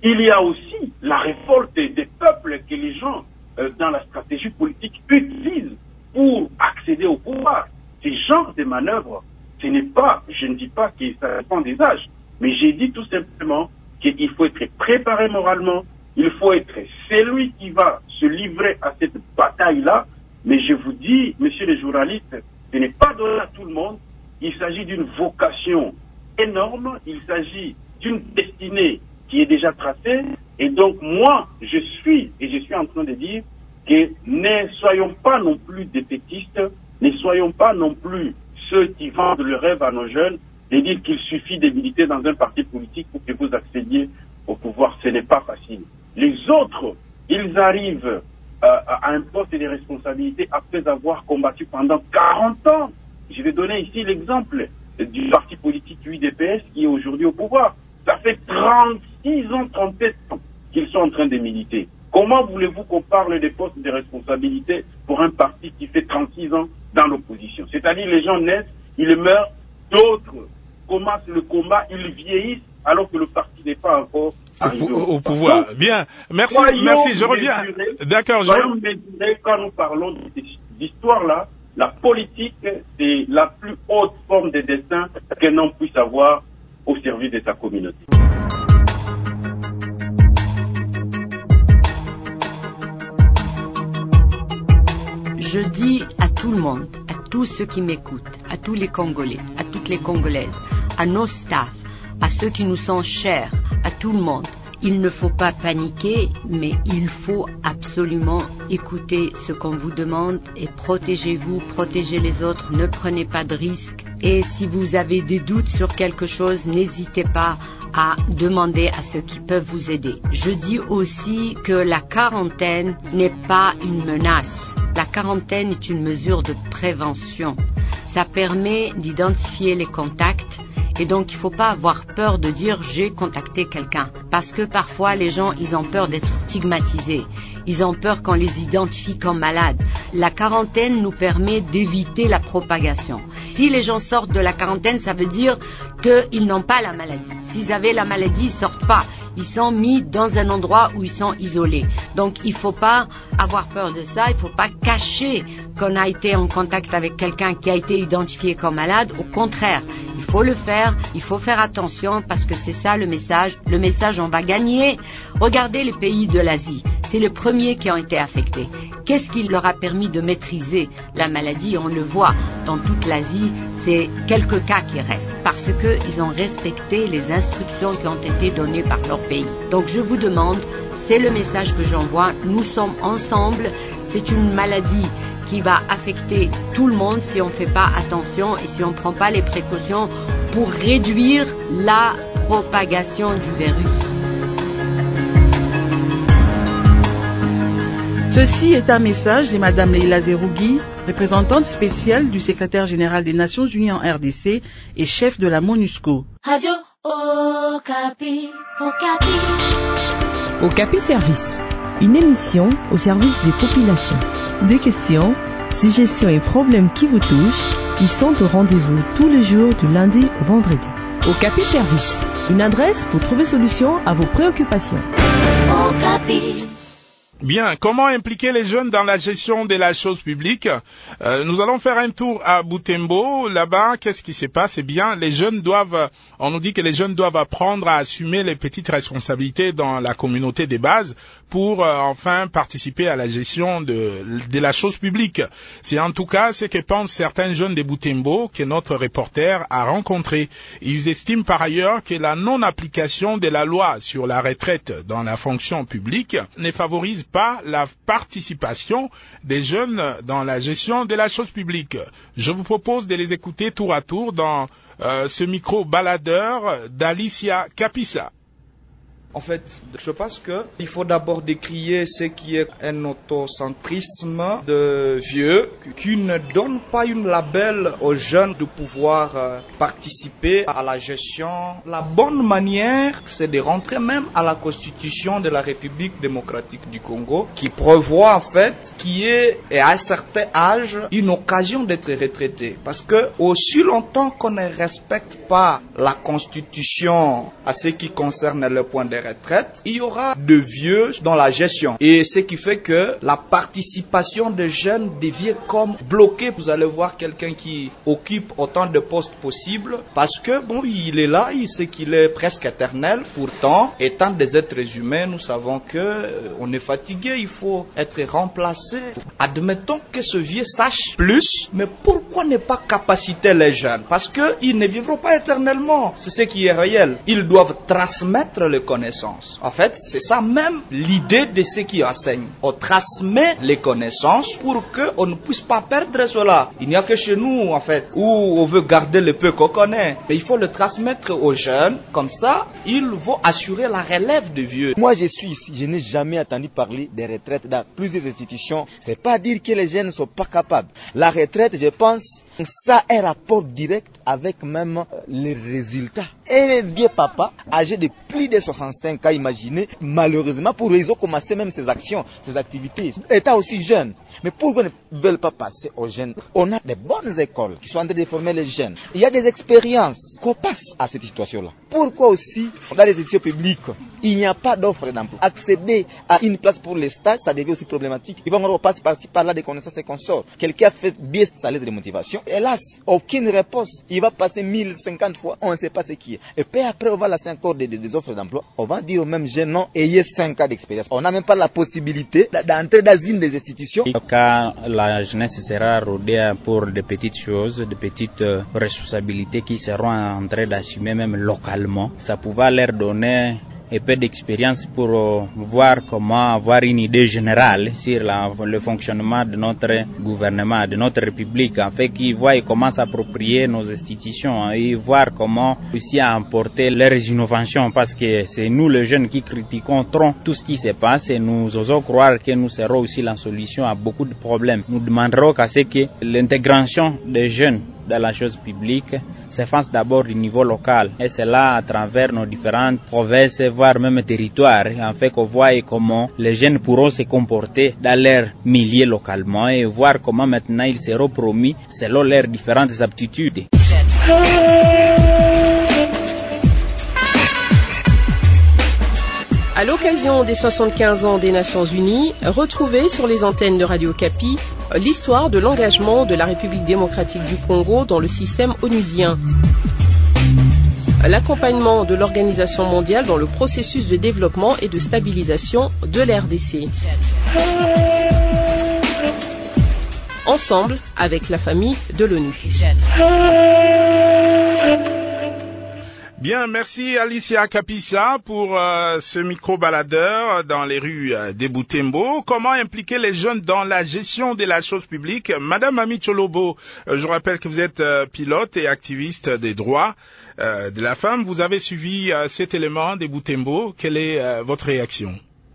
il y a aussi la révolte des peuples que les gens, euh, dans la stratégie politique, utilisent pour accéder au pouvoir. Ces genres de manœuvres, ce n'est pas, je ne dis pas que ça dépend des âges, mais j'ai dit tout simplement qu'il faut être préparé moralement, il faut être celui qui va se livrer à cette bataille-là. Mais je vous dis, messieurs les journalistes, ce n'est pas donné à tout le monde. Il s'agit d'une vocation énorme, il s'agit d'une destinée qui est déjà tracée. Et donc moi, je suis, et je suis en train de dire que ne soyons pas non plus défaitistes, ne soyons pas non plus ceux qui vendent le rêve à nos jeunes, de dire qu'il suffit de militer dans un parti politique pour que vous accédiez au pouvoir. Ce n'est pas facile. Les autres, ils arrivent euh, à un poste de responsabilité après avoir combattu pendant quarante ans. Je vais donner ici l'exemple du parti politique U D P S qui est aujourd'hui au pouvoir. Ça fait trente-six ans, trente-sept ans qu'ils sont en train de militer. Comment voulez-vous qu'on parle des postes de responsabilité pour un parti qui fait trente-six ans dans l'opposition? C'est-à-dire les gens naissent, ils meurent, d'autres commencent le combat, ils vieillissent alors que le parti n'est pas encore arrivé au, au, au pouvoir. Donc, bien, merci, merci, je reviens. D'accord, je soyons mesurés quand nous parlons d'histoire-là. La politique, c'est la plus haute forme de destin qu'un homme puisse avoir au service de sa communauté. Je dis à tout le monde, à tous ceux qui m'écoutent, à tous les Congolais, à toutes les Congolaises, à nos staffs, à ceux qui nous sont chers, à tout le monde, il ne faut pas paniquer, mais il faut absolument écouter ce qu'on vous demande et protégez-vous, protégez les autres, ne prenez pas de risques. Et si vous avez des doutes sur quelque chose, n'hésitez pas à demander à ceux qui peuvent vous aider. Je dis aussi que la quarantaine n'est pas une menace. La quarantaine est une mesure de prévention. Ça permet d'identifier les contacts et donc il ne faut pas avoir peur de dire j'ai contacté quelqu'un. Parce que parfois les gens ils ont peur d'être stigmatisés. Ils ont peur qu'on les identifie comme malades. La quarantaine nous permet d'éviter la propagation. Si les gens sortent de la quarantaine, ça veut dire qu'ils n'ont pas la maladie. S'ils avaient la maladie, ils sortent pas. Ils sont mis dans un endroit où ils sont isolés. Donc il ne faut pas avoir peur de ça. Il ne faut pas cacher qu'on a été en contact avec quelqu'un qui a été identifié comme malade. Au contraire, il faut le faire. Il faut faire attention parce que c'est ça le message. Le message, on va gagner. Regardez les pays de l'Asie. C'est les premiers qui ont été affectés. Qu'est-ce qui leur a permis de maîtriser la maladie? On le voit dans toute l'Asie, c'est quelques cas qui restent parce qu'ils ont respecté les instructions qui ont été données par leur pays. Donc je vous demande, c'est le message que j'envoie, nous sommes ensemble, c'est une maladie qui va affecter tout le monde si on ne fait pas attention et si on ne prend pas les précautions pour réduire la propagation du virus. Ceci est un message de Madame Leila Zerougui, représentante spéciale du secrétaire général des Nations Unies en R D C et chef de la MONUSCO. Radio Okapi, Okapi. Okapi Service, une émission au service des populations. Des questions, suggestions et problèmes qui vous touchent, ils sont au rendez-vous tous les jours du lundi au vendredi. Okapi Service, une adresse pour trouver solution à vos préoccupations. Okapi. Bien, comment impliquer les jeunes dans la gestion de la chose publique? euh, Nous allons faire un tour à Butembo. Là-bas, qu'est-ce qui se passe? Eh bien, les jeunes doivent, on nous dit que les jeunes doivent apprendre à assumer les petites responsabilités dans la communauté des bases pour euh, enfin participer à la gestion de, de la chose publique. C'est en tout cas ce que pensent certains jeunes de Butembo que notre reporter a rencontré. Ils estiment par ailleurs que la non-application de la loi sur la retraite dans la fonction publique ne favorise pas la participation des jeunes dans la gestion de la chose publique. Je vous propose de les écouter tour à tour dans euh, ce micro baladeur d'Alicia Capissa. En fait, je pense que il faut d'abord décrier ce qui est un autocentrisme de vieux qui ne donne pas une label aux jeunes de pouvoir euh, participer à la gestion. La bonne manière, c'est de rentrer même à la Constitution de la République démocratique du Congo qui prévoit en fait qui est à un certain âge une occasion d'être retraité. Parce que aussi longtemps qu'on ne respecte pas la Constitution à ce qui concerne le point de retraites, il y aura de vieux dans la gestion. Et ce qui fait que la participation des jeunes devient comme bloquée. Vous allez voir quelqu'un qui occupe autant de postes possibles parce que, bon, il est là, il sait qu'il est presque éternel. Pourtant, étant des êtres humains, nous savons que euh, on est fatigué, il faut être remplacé. Admettons que ce vieux sache plus, mais pourquoi ne pas capaciter les jeunes? Parce qu'ils ne vivront pas éternellement. C'est ce qui est réel. Ils doivent transmettre les connaissances. En fait, c'est ça même l'idée de ceux qui enseignent. On transmet les connaissances pour qu'on ne puisse pas perdre cela. Il n'y a que chez nous, en fait, où on veut garder le peu qu'on connaît. Mais il faut le transmettre aux jeunes. Comme ça, ils vont assurer la relève de vieux. Moi, je suis ici. Je n'ai jamais entendu parler des retraites dans plusieurs institutions. C'est pas dire que les jeunes ne sont pas capables. La retraite, je pense, ça a un rapport direct avec même les résultats. Et un vieux papa, âgé de plus de soixante-cinq ans, imaginez, malheureusement, pour eux, ils ont commencé même ces actions, ces activités, étant aussi jeunes. Mais pourquoi ne veulent pas passer aux jeunes? On a des bonnes écoles qui sont en train de former les jeunes. Il y a des expériences qu'on passe à cette situation-là. Pourquoi aussi, dans les institutions publiques, il n'y a pas d'offre d'emploi? Accéder à une place pour les stages, ça devient aussi problématique. Il va encore passer par-ci, par-là des connaissances et consorts. Quelqu'un a fait bien sa lettre de motivation. Hélas, aucune réponse. Il va passer mille cinquante fois, on ne sait pas ce qui est. Et puis après, on va lancer encore des, des, des offres d'emploi. On va dire aux mêmes jeunes, non, ayez cinq ans d'expérience. On n'a même pas la possibilité d'entrer dans une des institutions. Quand la jeunesse sera rodée pour de petites choses, de petites responsabilités qui seront en train d'assumer même localement, ça pourra leur donner un peu d'expérience pour euh, voir comment avoir une idée générale sur la, le fonctionnement de notre gouvernement, de notre République, en fait qu'ils voient comment s'approprier nos institutions et voir comment aussi emporter leurs innovations, parce que c'est nous les jeunes qui critiquons trop tout ce qui se passe et nous osons croire que nous serons aussi la solution à beaucoup de problèmes. Nous demanderons qu'à ce que l'intégration des jeunes dans la chose publique se fasse d'abord du niveau local, et c'est là à travers nos différentes provinces, voire même territoires, en fait qu'on voit comment les jeunes pourront se comporter dans leur milieu localement et voir comment maintenant ils seront promis selon leurs différentes aptitudes. À l'occasion des soixante-quinze ans des Nations Unies, retrouvez sur les antennes de Radio Kapi l'histoire de l'engagement de la République démocratique du Congo dans le système onusien. L'accompagnement de l'Organisation mondiale dans le processus de développement et de stabilisation de l'R D C. Ensemble avec la famille de l'ONU. Bien, merci Alicia Kapisa pour euh, ce micro-baladeur dans les rues euh, des Butembo. Comment impliquer les jeunes dans la gestion de la chose publique? Madame Ami Cholobo, euh, je rappelle que vous êtes euh, pilote et activiste des droits euh, de la femme. Vous avez suivi euh, cet élément des Butembo. Quelle est euh, votre réaction?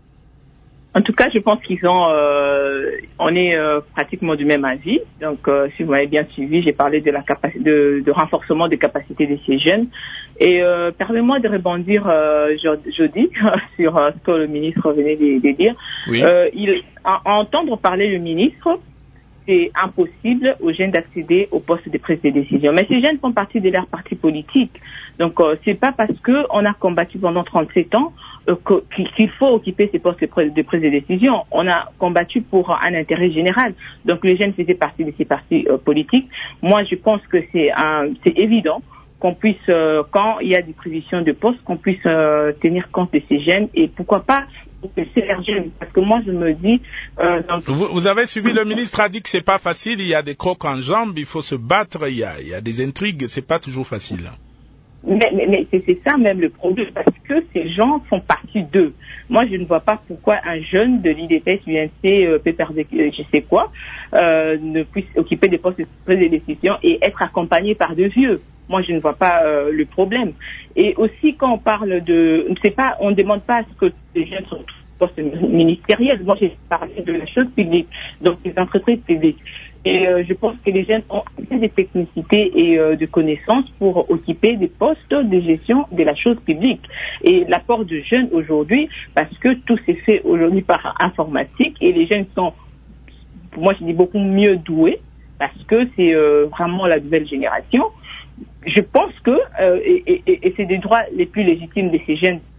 En tout cas, je pense qu'ils ont, euh, on est euh, pratiquement du même avis. Donc, euh, si vous m'avez bien suivi, j'ai parlé de la capacité, de, de renforcement des capacités de ces jeunes. Et euh, permettez-moi de rebondir euh, jeudi sur euh, ce que le ministre venait de, de dire. Oui. Euh, il, à, à entendre parler le ministre, c'est impossible aux jeunes d'accéder au poste de prise de décision. Mais ces jeunes font partie de leur parti politique. Donc, euh, c'est pas parce que on a combattu pendant trente-sept ans euh, qu'il faut occuper ces postes de prise de décision. On a combattu pour un intérêt général. Donc, les jeunes faisaient partie de ces partis euh, politiques. Moi, je pense que c'est un, c'est évident qu'on puisse, euh, quand il y a distribution de postes, qu'on puisse euh, tenir compte de ces jeunes et pourquoi pas c'est leurs jeunes. Parce que moi, je me dis... Euh, dans... vous, vous avez suivi, le ministre a dit que c'est pas facile, il y a des crocs en jambes, il faut se battre, il y a, il y a des intrigues, c'est pas toujours facile. Mais, mais, mais c'est, c'est ça même le problème, parce que ces gens font partie d'eux. Moi, je ne vois pas pourquoi un jeune de l'I D P S, U N C, euh, P P R D, je sais quoi, euh, ne puisse occuper des postes de prise de décision et être accompagné par deux vieux. Moi, je ne vois pas euh, le problème. Et aussi, quand on parle de, c'est pas, on ne demande pas à ce que les jeunes soient postes ministériels. Moi, j'ai parlé de la chose publique, donc des entreprises publiques. Et euh, je pense que les jeunes ont assez de technicité et euh, de connaissances pour occuper des postes de gestion de la chose publique. Et l'apport de jeunes aujourd'hui, parce que tout s'est fait aujourd'hui par informatique et les jeunes sont, pour moi, je dis beaucoup mieux doués, parce que c'est euh, vraiment la nouvelle génération. Je pense que, euh, et, et, et c'est des droits les plus légitimes de ces jeunes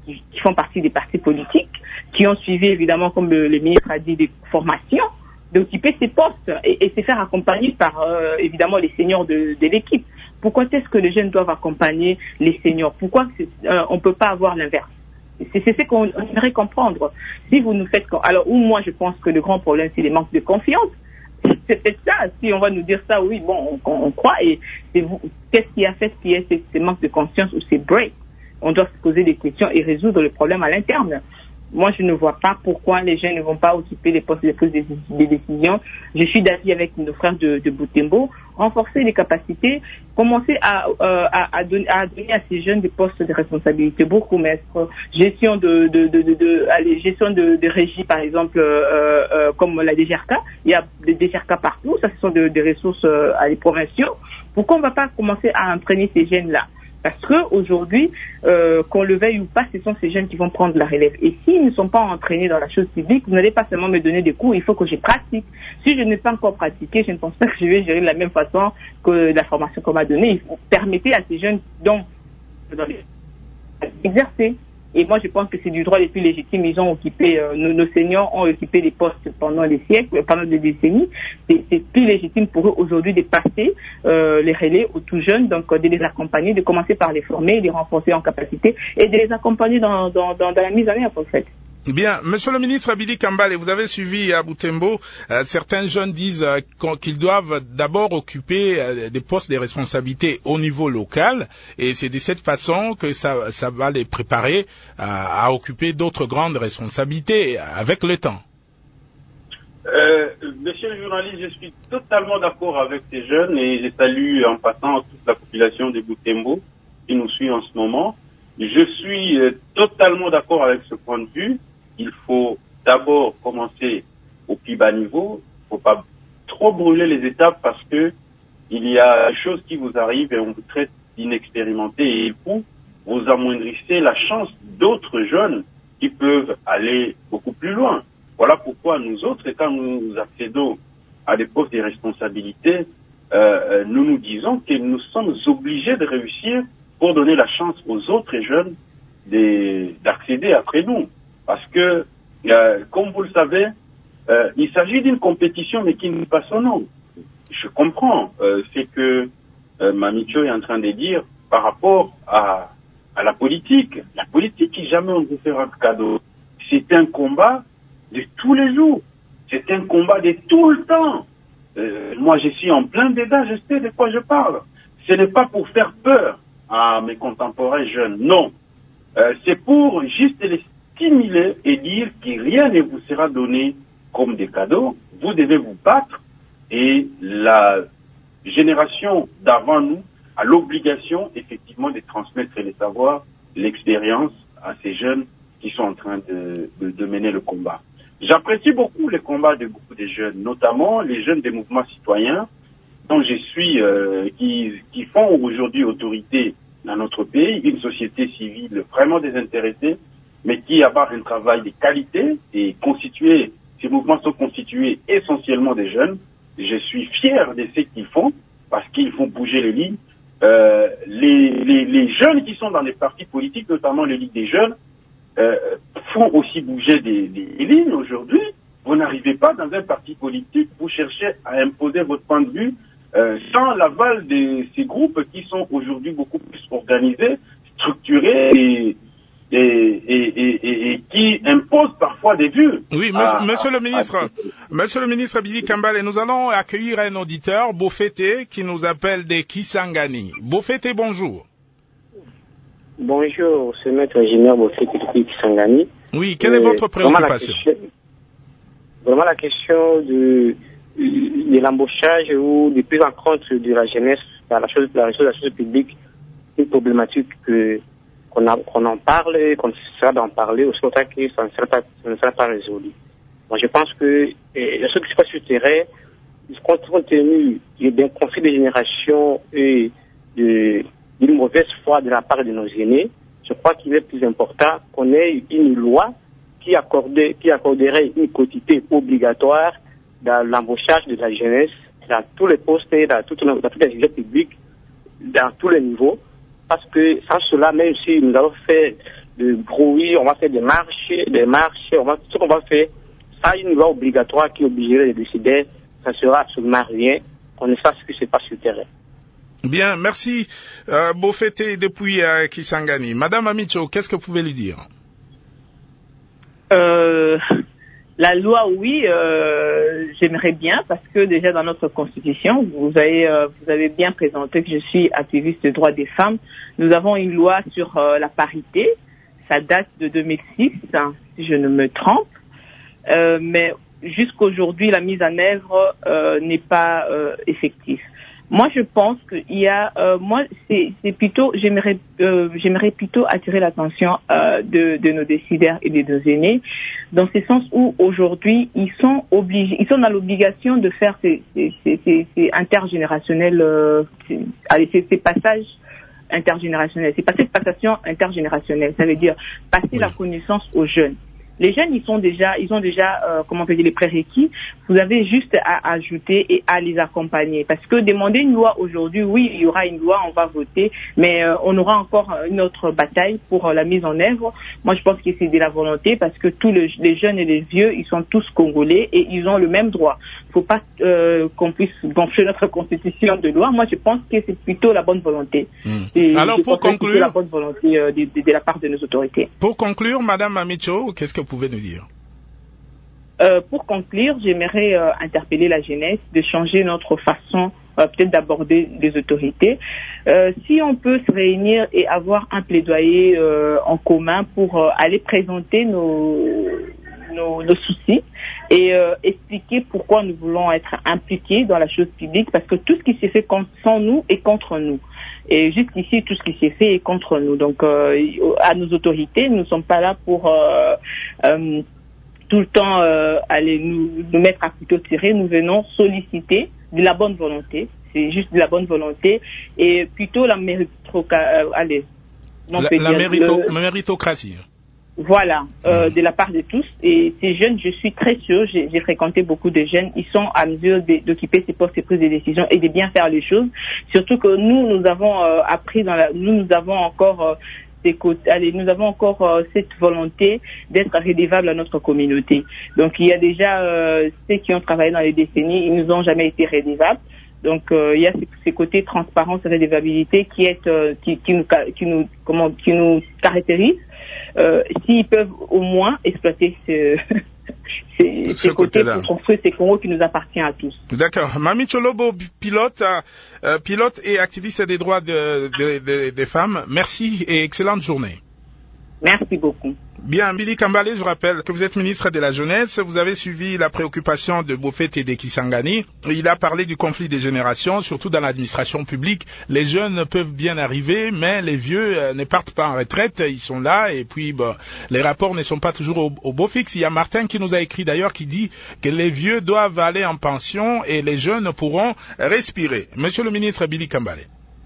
qui font partie des partis politiques, qui ont suivi évidemment, comme le, le ministre a dit, des formations, d'occuper ces postes et, et se faire accompagner par euh, évidemment les seniors de, de l'équipe. Pourquoi est-ce que les jeunes doivent accompagner les seniors? Pourquoi euh, on ne peut pas avoir l'inverse? C'est, c'est ce qu'on aimerait comprendre. Si vous nous faites... Alors, ou moi, je pense que le grand problème, c'est les manques de confiance. C'est peut-être ça. Si on va nous dire ça, oui, bon, on, on croit. Et c'est vous, qu'est-ce qui a fait qu'il y ait ces, ces manques de confiance ou ces breaks? On doit se poser des questions et résoudre le problème à l'interne. Moi, je ne vois pas pourquoi les jeunes ne vont pas occuper les postes de prise des, des décisions. Je suis d'avis avec nos frères de, de Butembo. Renforcer les capacités, commencer à, euh, à, à, donner, à donner à ces jeunes des postes de responsabilité, bourgmestre, gestion de, de, de, de, de allez, gestion de, de régie, par exemple, euh, euh, comme la D G R K. Il y a des D G R K partout. Ça, ce sont de, des ressources euh, à les provinciaux. Pourquoi on ne va pas commencer à entraîner ces jeunes-là? Parce que aujourd'hui, euh, qu'on le veuille ou pas, ce sont ces jeunes qui vont prendre la relève. Et s'ils ne sont pas entraînés dans la chose publique, vous n'allez pas seulement me donner des cours, il faut que je pratique. Si je n'ai pas encore pratiqué, je ne pense pas que je vais gérer de la même façon que la formation qu'on m'a donnée. Il faut permettre à ces jeunes donc d'exercer. Et moi, je pense que c'est du droit les plus légitimes. Ils ont occupé, euh, nos, nos seniors ont occupé des postes pendant des siècles, pendant des décennies. C'est, c'est plus légitime pour eux aujourd'hui de passer euh, les relais aux tout jeunes, donc de les accompagner, de commencer par les former, les renforcer en capacité et de les accompagner dans, dans, dans, dans la mise en œuvre, en fait. Bien, Monsieur le ministre Billy Kambale, vous avez suivi à Butembo, euh, certains jeunes disent euh, qu'ils doivent d'abord occuper euh, des postes de responsabilité au niveau local, et c'est de cette façon que ça, ça va les préparer à, à occuper d'autres grandes responsabilités avec le temps. Euh, monsieur le journaliste, je suis totalement d'accord avec ces jeunes et je salue en passant toute la population de Butembo qui nous suit en ce moment. Je suis euh, totalement d'accord avec ce point de vue. Il faut d'abord commencer au plus bas niveau. Il ne faut pas trop brûler les étapes parce que il y a des choses qui vous arrivent et on vous traite d'inexpérimenté et vous, vous amoindrissez la chance d'autres jeunes qui peuvent aller beaucoup plus loin. Voilà pourquoi nous autres, quand nous accédons à des postes de responsabilité, euh, nous nous disons que nous sommes obligés de réussir pour donner la chance aux autres jeunes de, d'accéder après nous. Parce que, euh, comme vous le savez, euh, il s'agit d'une compétition, mais qui n'est pas son nom. Je comprends euh, ce que euh, Mamicho est en train de dire par rapport à, à la politique. La politique, qui jamais on vous fera de cadeau. C'est un combat de tous les jours. C'est un combat de tout le temps. Euh, moi, je suis en plein débat, je sais de quoi je parle. Ce n'est pas pour faire peur à mes contemporains jeunes, non. Euh, c'est pour juste les stimuler et dire que rien ne vous sera donné comme des cadeaux. Vous devez vous battre et la génération d'avant nous a l'obligation effectivement de transmettre les savoirs, l'expérience à ces jeunes qui sont en train de, de, de mener le combat. J'apprécie beaucoup les combats de beaucoup de jeunes, notamment les jeunes des mouvements citoyens dont je suis, euh, qui, qui font aujourd'hui autorité dans notre pays, une société civile vraiment désintéressée, mais qui a un travail de qualité et constitué, ces mouvements sont constitués essentiellement des jeunes. Je suis fier de ce qu'ils font parce qu'ils font bouger les lignes. Euh, les, les, les jeunes qui sont dans les partis politiques, notamment les ligues des jeunes, euh, font aussi bouger des, des lignes aujourd'hui. Vous n'arrivez pas dans un parti politique, vous cherchez à imposer votre point de vue euh, sans l'aval de ces groupes qui sont aujourd'hui beaucoup plus organisés, structurés et Et, et, et, et, et qui impose parfois des vues. Oui, monsieur, à, monsieur le ministre, à... monsieur le ministre Billy Kambale, nous allons accueillir un auditeur, Bofete, qui nous appelle de Kisangani. Bofete, bonjour. Bonjour, c'est maître ingénieur Bofete de Kisangani. Oui, quelle est votre préoccupation? Vraiment la question, vraiment la question de, de l'embauchage ou de prise en compte de la jeunesse dans la chose, dans la chose, la chose publique, une problématique que qu'on, a, qu'on en parle, qu'on essaiera d'en parler, aussi longtemps que ça ne sera pas, ça ne sera pas résolu. Moi, je pense que eh, ce qui se passe sur le terrain, compte tenu d'un conflit de génération et de, d'une mauvaise foi de la part de nos aînés, je crois qu'il est plus important qu'on ait une loi qui, accordait, qui accorderait une quotité obligatoire dans l'embauchage de la jeunesse, dans tous les postes, dans toutes, dans toutes les institutions publiques, dans tous les niveaux. Parce que sans cela, même si nous avons fait de bruit, on va faire des marches, des marches, on va, ce qu'on va faire, ça, une loi obligatoire qui obligerait les décideurs, ça sera absolument rien, qu'on ne sache ce qui se passe sur le terrain. Bien, merci. Euh, Bofete depuis euh, Kisangani. Madame Amicho, qu'est-ce que vous pouvez lui dire? euh, La loi, oui, euh, j'aimerais bien, parce que déjà dans notre constitution, vous avez, euh, vous avez bien présenté que je suis activiste des droits des femmes. Nous avons une loi sur euh, la parité. Ça date de deux mille six, hein, si je ne me trompe. Euh, mais jusqu'aujourd'hui, la mise en œuvre euh, n'est pas euh, effective. Moi, je pense qu'il y a, euh, moi, c'est, c'est plutôt, j'aimerais, euh, j'aimerais plutôt attirer l'attention euh, de, de nos décideurs et de nos aînés, dans ce sens où aujourd'hui ils sont obligés, ils sont dans l'obligation de faire ces, ces, ces, ces, ces intergénérationnels, euh, ces, allez, ces, ces passages intergénérationnels, c'est passer de passation intergénérationnelle, ça veut dire passer oui. la connaissance aux jeunes. Les jeunes, ils sont déjà, ils ont déjà, euh, comment on peut dire, les prérequis. Vous avez juste à ajouter et à les accompagner. Parce que demander une loi aujourd'hui, oui, il y aura une loi, on va voter, mais euh, on aura encore une autre bataille pour euh, la mise en œuvre. Moi, je pense que c'est de la volonté, parce que tous les, les jeunes et les vieux, ils sont tous congolais et ils ont le même droit. Faut pas euh, qu'on puisse gonfler notre constitution de loi. Moi, je pense que c'est plutôt la bonne volonté. Mmh. Et alors, pour conclure, c'est la bonne volonté euh, de, de, de la part de nos autorités. Pour conclure, Madame Amicho, qu'est-ce que vous pouvez nous dire? Euh, pour conclure, j'aimerais euh, interpeller la jeunesse de changer notre façon euh, peut-être d'aborder les autorités. Euh, si on peut se réunir et avoir un plaidoyer euh, en commun pour euh, aller présenter nos, nos, nos soucis et euh, expliquer pourquoi nous voulons être impliqués dans la chose publique, parce que tout ce qui s'est fait sans nous est contre nous. Et jusqu'ici, tout ce qui s'est fait est contre nous. Donc, euh, à nos autorités, nous ne sommes pas là pour euh, euh, tout le temps euh, aller nous, nous mettre à couteau tiré. Nous venons solliciter de la bonne volonté. C'est juste de la bonne volonté et plutôt la méritocratie. Euh, allez, la, la mérito, le, méritocratie. Voilà, euh, mmh. de la part de tous. Et ces jeunes, je suis très sûre, j'ai, j'ai fréquenté beaucoup de jeunes, ils sont à mesure de, d'occuper ces postes et prises de décision et de bien faire les choses. Surtout que nous, nous avons euh, appris dans la, nous, nous avons encore euh, des côtés, allez, nous avons encore euh, cette volonté d'être redevables à notre communauté. Donc, il y a déjà euh, ceux qui ont travaillé dans les décennies, ils nous ont jamais été redevables. Donc euh, il y a ces, ces côtés transparence et redevabilité qui est euh, qui, qui nous qui nous comment qui nous caractérisent. Euh, s'ils peuvent au moins exploiter ce, ces, ces côtés pour construire ces Congos qui nous appartient à tous. D'accord. Mami Cholobo, pilote, euh, pilote et activiste des droits de, de, de, des femmes. Merci et excellente journée. Merci beaucoup. Bien, Billy Kambale, je rappelle que vous êtes ministre de la Jeunesse. Vous avez suivi la préoccupation de Bofete et de Kisangani. Il a parlé du conflit des générations, surtout dans l'administration publique. Les jeunes peuvent bien arriver, mais les vieux euh, ne partent pas en retraite. Ils sont là et puis bon, les rapports ne sont pas toujours au, au beau fixe. Il y a Martin qui nous a écrit d'ailleurs qui dit que les vieux doivent aller en pension et les jeunes pourront respirer. Monsieur le ministre Billy Kambale.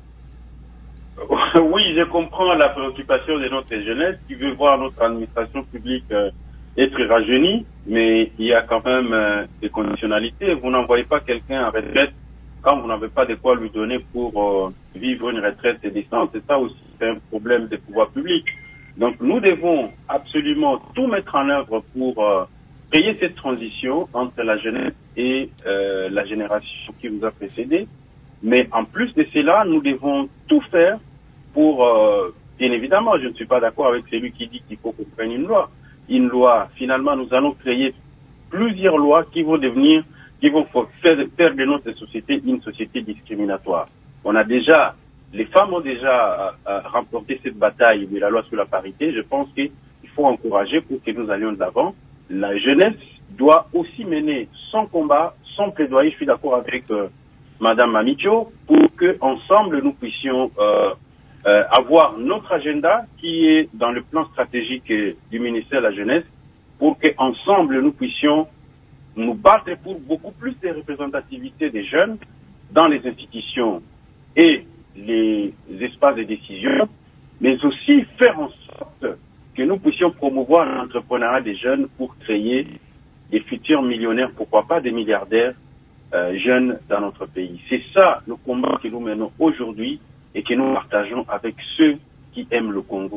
Oui, je comprends la préoccupation de notre jeunesse qui veut voir notre administration publique euh, être rajeunie, mais il y a quand même euh, des conditionnalités. Vous n'envoyez pas quelqu'un en retraite quand vous n'avez pas de quoi lui donner pour euh, vivre une retraite décente. C'est ça aussi, c'est un problème des pouvoirs publics. Donc nous devons absolument tout mettre en œuvre pour euh, créer cette transition entre la jeunesse et euh, la génération qui vous a précédé. Mais en plus de cela, nous devons tout faire pour, euh, bien évidemment, je ne suis pas d'accord avec celui qui dit qu'il faut qu'on prenne une loi. Une loi, finalement, nous allons créer plusieurs lois qui vont devenir, qui vont faire, faire de notre société une société discriminatoire. On a déjà, les femmes ont déjà euh, remporté cette bataille de la loi sur la parité. Je pense qu'il faut encourager pour que nous allions de l'avant. La jeunesse doit aussi mener son combat, son plaidoyer. Je suis d'accord avec euh, Madame Mamicho pour que ensemble nous puissions euh, Euh, avoir notre agenda qui est dans le plan stratégique euh, du ministère de la Jeunesse pour qu'ensemble nous puissions nous battre pour beaucoup plus de représentativité des jeunes dans les institutions et les espaces de décision, mais aussi faire en sorte que nous puissions promouvoir l'entrepreneuriat des jeunes pour créer des futurs millionnaires, pourquoi pas des milliardaires euh, jeunes dans notre pays. C'est ça le combat que nous menons aujourd'hui et que nous partageons avec ceux qui aiment le Congo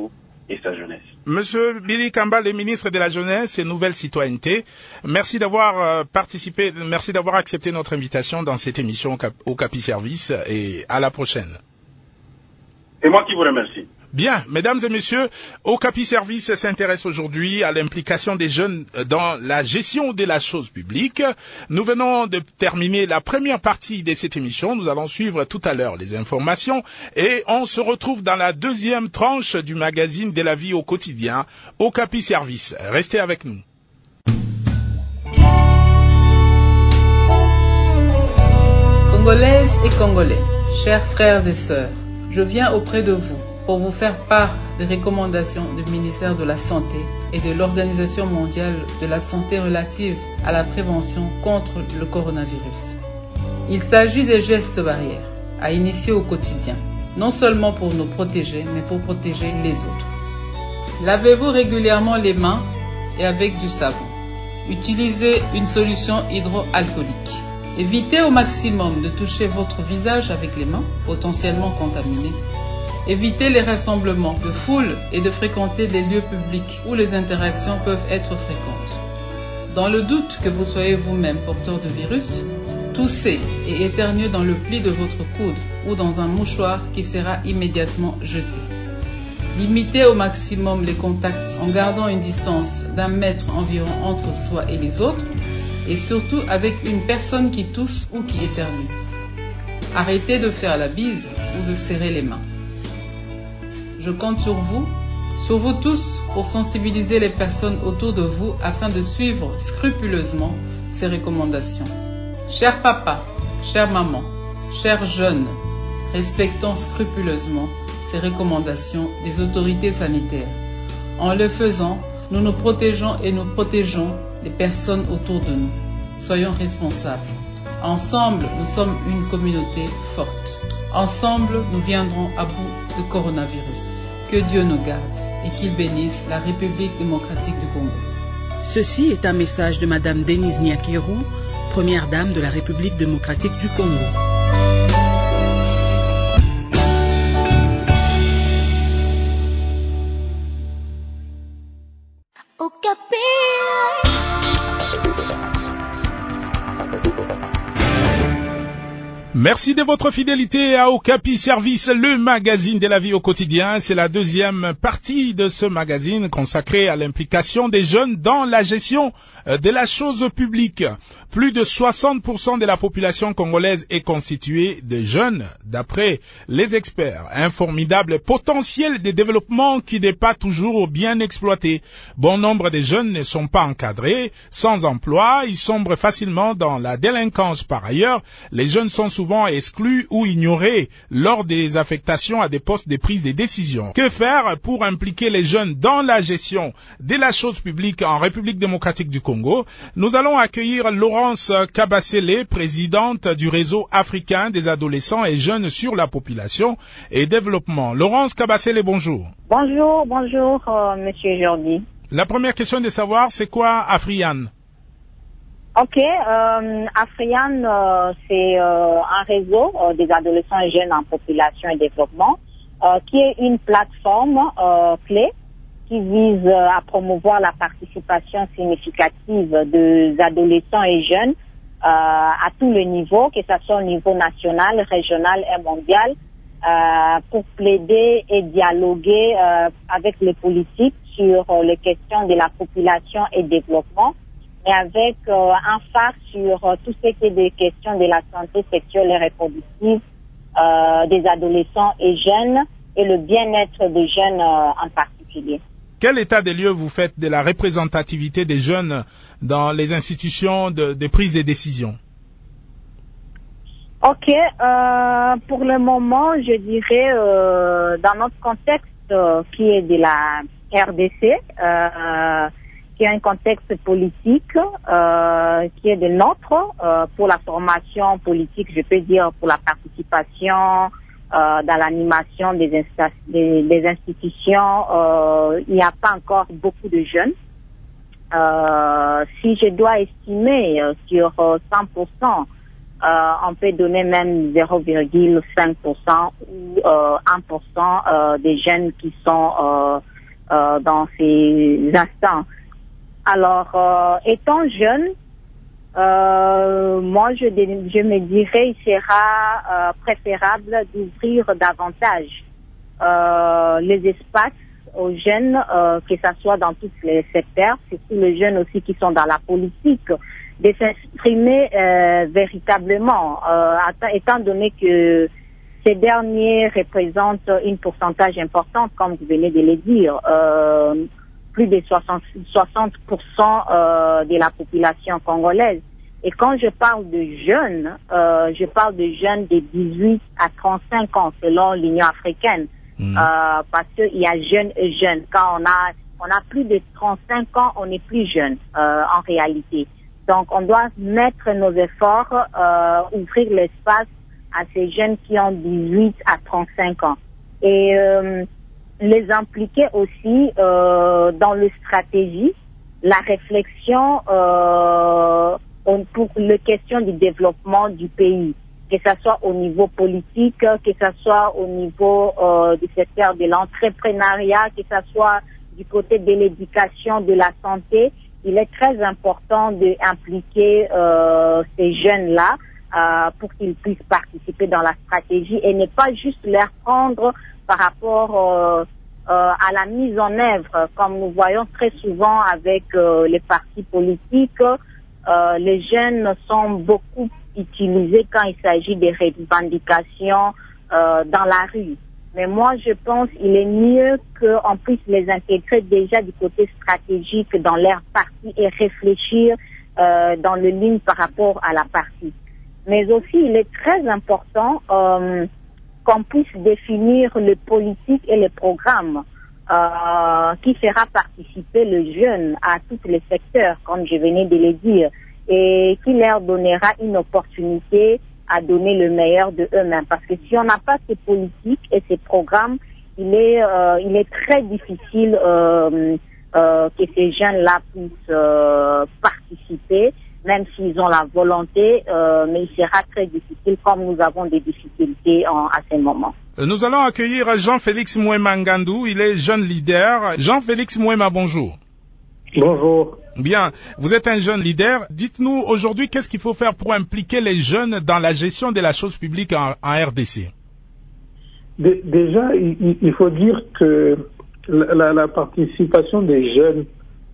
et sa jeunesse. Monsieur Billy Kamba, le ministre de la Jeunesse et Nouvelle Citoyenneté, merci d'avoir euh, participé, merci d'avoir accepté notre invitation dans cette émission au, Cap, au Capi Service et à la prochaine. C'est moi qui vous remercie. Bien, mesdames et messieurs, au Capi Service s'intéresse aujourd'hui à l'implication des jeunes dans la gestion de la chose publique. Nous venons de terminer la première partie de cette émission. Nous allons suivre tout à l'heure les informations et on se retrouve dans la deuxième tranche du magazine de la vie au quotidien au Capi Service. Restez avec nous. Congolaises et Congolais, chers frères et sœurs, je viens auprès de vous pour vous faire part des recommandations du ministère de la Santé et de l'Organisation mondiale de la santé relatives à la prévention contre le coronavirus. Il s'agit des gestes barrières à initier au quotidien, non seulement pour nous protéger, mais pour protéger les autres. Lavez-vous régulièrement les mains et avec du savon. Utilisez une solution hydroalcoolique. Évitez au maximum de toucher votre visage avec les mains potentiellement contaminées. Évitez les rassemblements de foule et de fréquenter des lieux publics où les interactions peuvent être fréquentes. Dans le doute que vous soyez vous-même porteur de virus, toussez et éternuez dans le pli de votre coude ou dans un mouchoir qui sera immédiatement jeté. Limitez au maximum les contacts en gardant une distance d'un mètre environ entre soi et les autres et surtout avec une personne qui tousse ou qui éternue. Arrêtez de faire la bise ou de serrer les mains. Je compte sur vous, sur vous tous, pour sensibiliser les personnes autour de vous afin de suivre scrupuleusement ces recommandations. Chers papas, chères mamans, chers jeunes, respectons scrupuleusement ces recommandations des autorités sanitaires. En le faisant, nous nous protégeons et nous protégeons les personnes autour de nous. Soyons responsables. Ensemble, nous sommes une communauté forte. Ensemble, nous viendrons à bout du coronavirus. Que Dieu nous garde et qu'il bénisse la République démocratique du Congo. Ceci est un message de Madame Denise Nyakirou, première dame de la République démocratique du Congo. Au Capi. Merci de votre fidélité à Okapi Service, le magazine de la vie au quotidien. C'est la deuxième partie de ce magazine consacrée à l'implication des jeunes dans la gestion de la chose publique. Plus de soixante pour cent de la population congolaise est constituée de jeunes, d'après les experts. Un formidable potentiel de développement qui n'est pas toujours bien exploité. Bon nombre de jeunes ne sont pas encadrés, sans emploi, ils sombrent facilement dans la délinquance. Par ailleurs, les jeunes sont souvent exclus ou ignorés lors des affectations à des postes de prise de décision. Que faire pour impliquer les jeunes dans la gestion de la chose publique en République démocratique du Congo? Nous allons accueillir Laurence Kabasele, présidente du réseau africain des adolescents et jeunes sur la population et développement. Laurence Kabasele, bonjour. Bonjour, bonjour, euh, monsieur Jordi. La première question est de savoir, c'est quoi Afrian? Ok, euh, Afrian, euh, c'est euh, un réseau euh, des adolescents et jeunes en population et développement euh, qui est une plateforme euh, clé qui vise euh, à promouvoir la participation significative des adolescents et jeunes euh, à tous les niveaux, que ce soit au niveau national, régional et mondial, euh, pour plaider et dialoguer euh, avec les politiques sur euh, les questions de la population et développement, mais avec euh, un phare sur euh, tout ce qui est des questions de la santé sexuelle et reproductive euh, des adolescents et jeunes et le bien-être des jeunes euh, en particulier. Quel état des lieux vous faites de la représentativité des jeunes dans les institutions de, de prise de décision? Ok, euh, pour le moment, je dirais, euh, dans notre contexte euh, qui est de la R D C, euh, qui est un contexte politique, euh, qui est de notre, euh, pour la formation politique, je peux dire pour la participation euh, dans l'animation des, insta- des, des institutions, euh, il n'y a pas encore beaucoup de jeunes. Euh, si je dois estimer euh, sur cent pour cent, euh, on peut donner même zéro virgule cinq pour cent ou euh, un pour cent euh, des jeunes qui sont euh, euh, dans ces instants. Alors, euh, étant jeune, euh, moi, je, je me dirais, il sera euh, préférable d'ouvrir davantage euh, les espaces aux jeunes, euh, que ce soit dans tous les secteurs, surtout les jeunes aussi qui sont dans la politique, de s'exprimer euh, véritablement, euh, étant donné que ces derniers représentent un pourcentage important, comme vous venez de le dire, euh, plus de soixante pour cent euh, de la population congolaise. Et quand je parle de jeunes, euh, je parle de jeunes de dix-huit à trente-cinq ans, selon l'Union africaine. Mmh. Euh, parce qu'il y a jeunes et jeunes. Quand on a, on a plus de trente-cinq ans, on est plus jeune, euh, en réalité. Donc, on doit mettre nos efforts, euh, ouvrir l'espace à ces jeunes qui ont dix-huit à trente-cinq ans. Et, euh, les impliquer aussi, euh, dans les stratégies, la réflexion, euh, pour les questions du développement du pays, que ce soit au niveau politique, que ce soit au niveau euh, du secteur de l'entrepreneuriat, que ce soit du côté de l'éducation, de la santé. Il est très important d'impliquer euh, ces jeunes-là euh, pour qu'ils puissent participer dans la stratégie et ne pas juste leur prendre par rapport euh, euh, à la mise en œuvre, comme nous voyons très souvent avec euh, les partis politiques. Euh, les jeunes sont beaucoup utilisés quand il s'agit des revendications euh, dans la rue. Mais moi, je pense qu'il est mieux qu'on puisse les intégrer déjà du côté stratégique dans leur parti et réfléchir euh, dans le ligne par rapport à la partie. Mais aussi, il est très important euh, qu'on puisse définir le politique et le programme euh, qui fera participer les jeunes à tous les secteurs, comme je venais de le dire, et qui leur donnera une opportunité à donner le meilleur de eux-mêmes. Parce que si on n'a pas ces politiques et ces programmes, il est, euh, il est très difficile euh, euh, que ces jeunes-là puissent euh, participer, même s'ils ont la volonté, euh, mais il sera très difficile, comme nous avons des difficultés en, à ces moments. Nous allons accueillir Jean-Félix Mouema Ngandou, il est jeune leader. Jean-Félix Mouema, bonjour. Bonjour. Bien, vous êtes un jeune leader. Dites-nous aujourd'hui, qu'est-ce qu'il faut faire pour impliquer les jeunes dans la gestion de la chose publique en, en R D C? D- Déjà, il, il faut dire que la, la, la participation des jeunes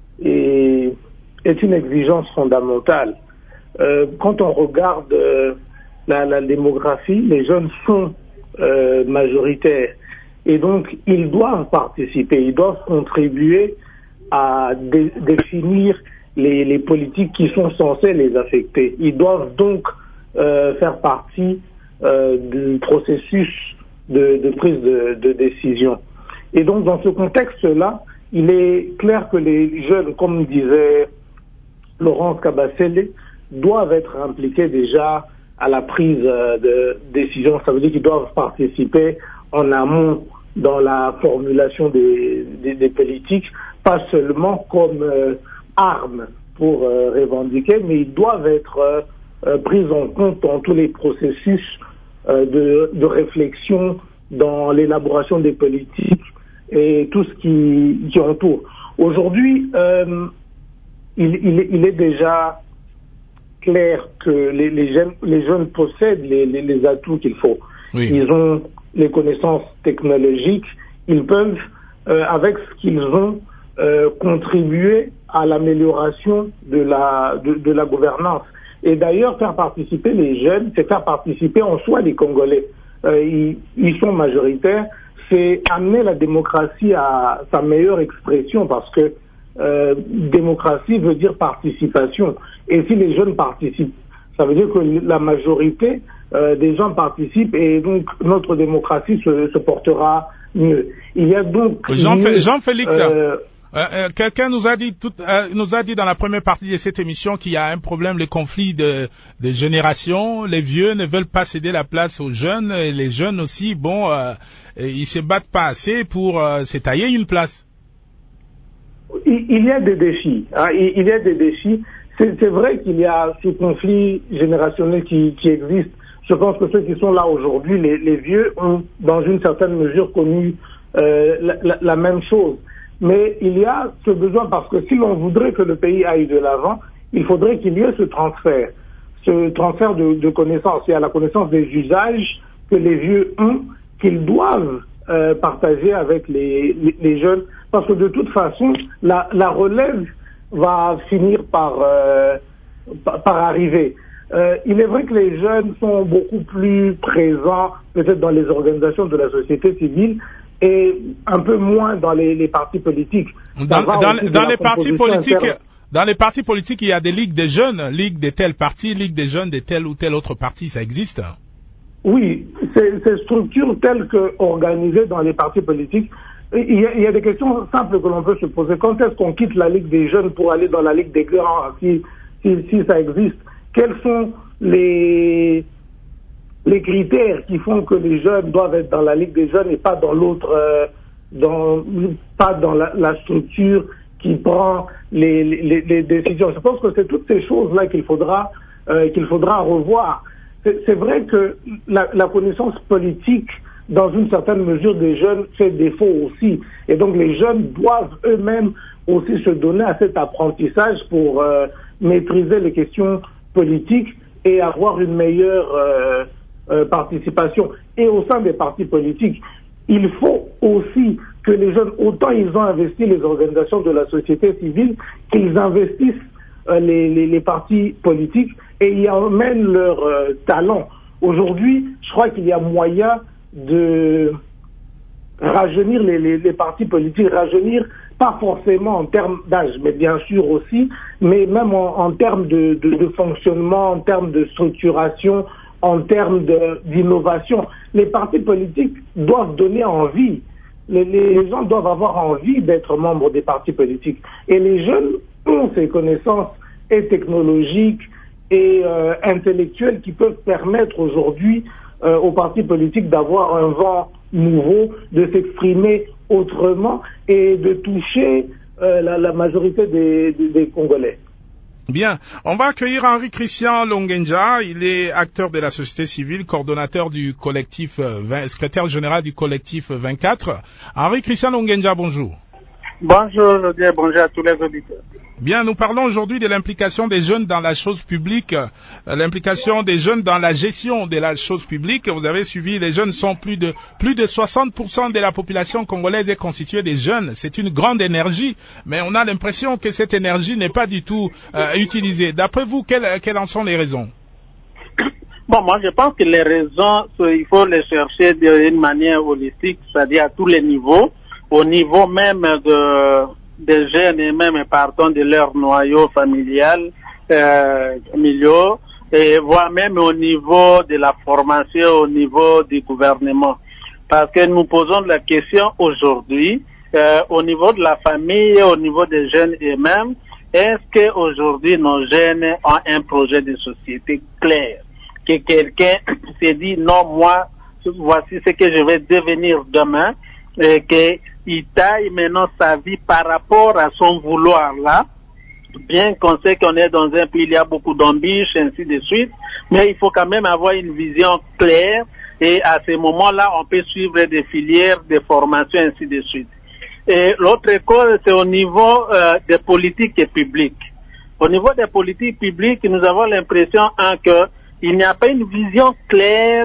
est, est une exigence fondamentale. Euh, quand on regarde euh, la, la démographie, les jeunes sont euh, majoritaires et donc ils doivent participer, ils doivent contribuer à dé- définir les, les politiques qui sont censées les affecter. Ils doivent donc euh, faire partie euh, du processus de, de prise de, de décision. Et donc, dans ce contexte-là, il est clair que les jeunes, comme disait Laurence Kabasele, doivent être impliqués déjà à la prise de décision. Ça veut dire qu'ils doivent participer en amont dans la formulation des, des, des politiques, pas seulement comme euh, arme pour euh, revendiquer, mais ils doivent être euh, pris en compte dans tous les processus euh, de, de réflexion, dans l'élaboration des politiques et tout ce qui, qui entoure. Aujourd'hui, euh, il, il, il est déjà clair que les, les, jeunes, les jeunes possèdent les, les, les atouts qu'il faut. Oui. Ils ont les connaissances technologiques, ils peuvent, euh, avec ce qu'ils ont, euh, contribuer à l'amélioration de la, de, de la gouvernance. Et d'ailleurs, faire participer les jeunes, c'est faire participer en soi les Congolais. Euh, ils, ils sont majoritaires, c'est amener la démocratie à sa meilleure expression, parce que euh, démocratie veut dire participation. Et si les jeunes participent, ça veut dire que la majorité euh, des gens participent et donc notre démocratie se, se portera mieux. Il y a donc Jean, mieux, Jean-Félix, euh, euh, euh, quelqu'un nous a dit tout, euh, nous a dit dans la première partie de cette émission qu'il y a un problème, le conflit de, de génération. Les vieux ne veulent pas céder la place aux jeunes, et les jeunes aussi, bon, euh, ils se battent pas assez pour euh, se tailler une place. Il, il y a des défis. Hein, il, il y a des défis. C'est, c'est vrai qu'il y a ce conflit générationnel qui, qui existe. Je pense que ceux qui sont là aujourd'hui, les, les vieux, ont dans une certaine mesure connu euh, la, la, la même chose. mais il y a ce besoin parce que si l'on voudrait que le pays aille de l'avant, il faudrait qu'il y ait ce transfert, ce transfert de, de connaissances. Il y a la connaissance des usages que les vieux ont, qu'ils doivent euh, partager avec les, les, les jeunes, parce que de toute façon, la, la relève va finir par, euh, par, par arriver. Euh, il est vrai que les jeunes sont beaucoup plus présents, peut-être dans les organisations de la société civile, et un peu moins dans les, les partis politiques. Dans, dans, dans les partis politiques, interne. Dans les partis politiques, il y a des ligues des jeunes, ligue de tel parti, ligue des jeunes de tel ou tel autre parti, ça existe? Oui, ces, ces structures telles que organisées dans les partis politiques, il y, a, il y a des questions simples que l'on peut se poser. Quand est-ce qu'on quitte la ligue des jeunes pour aller dans la ligue des grands, si, si, si ça existe? Quels sont les, les critères qui font que les jeunes doivent être dans la ligue des jeunes et pas dans l'autre, euh, dans, pas dans la, la structure qui prend les, les, les décisions? Je pense que c'est toutes ces choses-là qu'il faudra, euh, qu'il faudra revoir. C'est, c'est vrai que la, la connaissance politique, dans une certaine mesure, des jeunes fait défaut aussi. Et donc les jeunes doivent eux-mêmes aussi se donner à cet apprentissage pour euh, maîtriser les questions politiques et avoir une meilleure euh, euh, participation. Et au sein des partis politiques, il faut aussi que les jeunes, autant ils ont investi les organisations de la société civile, qu'ils investissent euh, les, les, les partis politiques et y emmènent leur euh, talent. Aujourd'hui, je crois qu'il y a moyen de rajeunir les, les, les partis politiques, rajeunir pas forcément en termes d'âge, mais bien sûr aussi, mais même en, en termes de, de, de fonctionnement, en termes de structuration, en termes de, d'innovation. Les partis politiques doivent donner envie. Les, les gens doivent avoir envie d'être membres des partis politiques. Et les jeunes ont ces connaissances et technologiques et euh, intellectuelles qui peuvent permettre aujourd'hui euh, aux partis politiques d'avoir un vent nouveau, de s'exprimer autrement et de toucher euh, la, la majorité des, des, des Congolais. Bien, on va accueillir Henri Christian Longenja. Il est acteur de la société civile, coordonnateur du collectif, vingt, secrétaire général du collectif vingt-quatre. Henri Christian Longenja, bonjour. Bonjour, bonjour à tous les auditeurs. Bien, nous parlons aujourd'hui de l'implication des jeunes dans la chose publique, l'implication des jeunes dans la gestion de la chose publique. Vous avez suivi, les jeunes sont plus de plus de soixante pour cent de la population congolaise est constituée des jeunes. C'est une grande énergie, mais on a l'impression que cette énergie n'est pas du tout euh, utilisée. D'après vous, quelles, quelles en sont les raisons? Bon, moi je pense que les raisons, il faut les chercher d'une manière holistique, c'est-à-dire à tous les niveaux, au niveau même de des jeunes et même partant de leur noyau familial, euh, familiaux, et voire même au niveau de la formation, au niveau du gouvernement. Parce que nous posons la question aujourd'hui, euh, au niveau de la famille, au niveau des jeunes eux-mêmes, est-ce que aujourd'hui nos jeunes ont un projet de société clair? Que quelqu'un s'est dit, non, moi, voici ce que je vais devenir demain, et que il taille maintenant sa vie par rapport à son vouloir là, bien qu'on sait qu'on est dans un pays, il y a beaucoup d'ambitions, ainsi de suite, mais il faut quand même avoir une vision claire et à ce moment-là, on peut suivre des filières, des formations, ainsi de suite. Et l'autre école, c'est au niveau euh, des politiques publiques. Au niveau des politiques publiques, nous avons l'impression hein, qu'il n'y a pas une vision claire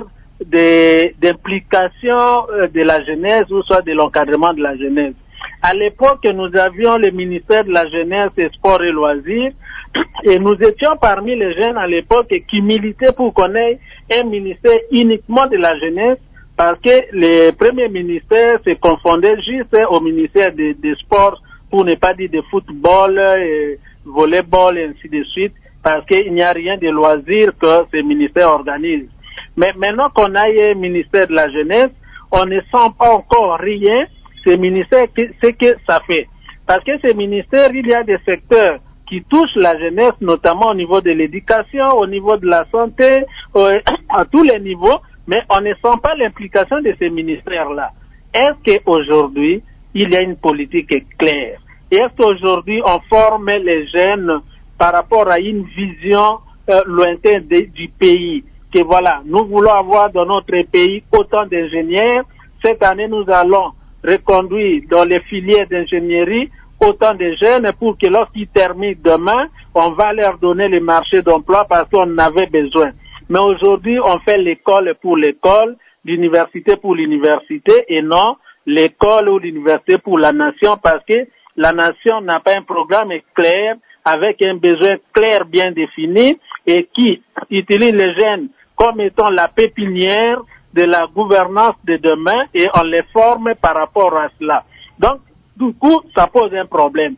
d'implication de la jeunesse ou soit de l'encadrement de la jeunesse. À l'époque, nous avions le ministère de la jeunesse et sport et loisirs et nous étions parmi les jeunes à l'époque qui militaient pour qu'on ait un ministère uniquement de la jeunesse parce que les premiers ministères se confondaient juste au ministère des de sports pour ne pas dire de football, et volleyball et ainsi de suite parce qu'il n'y a rien de loisirs que ces ministères organisent. Mais maintenant qu'on a un ministère de la jeunesse, on ne sent pas encore rien, ce ministère, ce que ça fait. Parce que ce ministère, il y a des secteurs qui touchent la jeunesse, notamment au niveau de l'éducation, au niveau de la santé, à tous les niveaux, mais on ne sent pas l'implication de ces ministères-là. Est-ce qu'aujourd'hui, il y a une politique claire? Est-ce qu'aujourd'hui, on forme les jeunes par rapport à une vision euh, lointaine de, du pays? Que voilà, nous voulons avoir dans notre pays autant d'ingénieurs. Cette année, nous allons reconduire dans les filières d'ingénierie autant de jeunes pour que lorsqu'ils terminent demain, on va leur donner les marchés d'emploi parce qu'on en avait besoin. Mais aujourd'hui, on fait l'école pour l'école, l'université pour l'université et non l'école ou l'université pour la nation parce que la nation n'a pas un programme clair avec un besoin clair bien défini et qui utilise les jeunes comme étant la pépinière de la gouvernance de demain et on les forme par rapport à cela. Donc, du coup, ça pose un problème.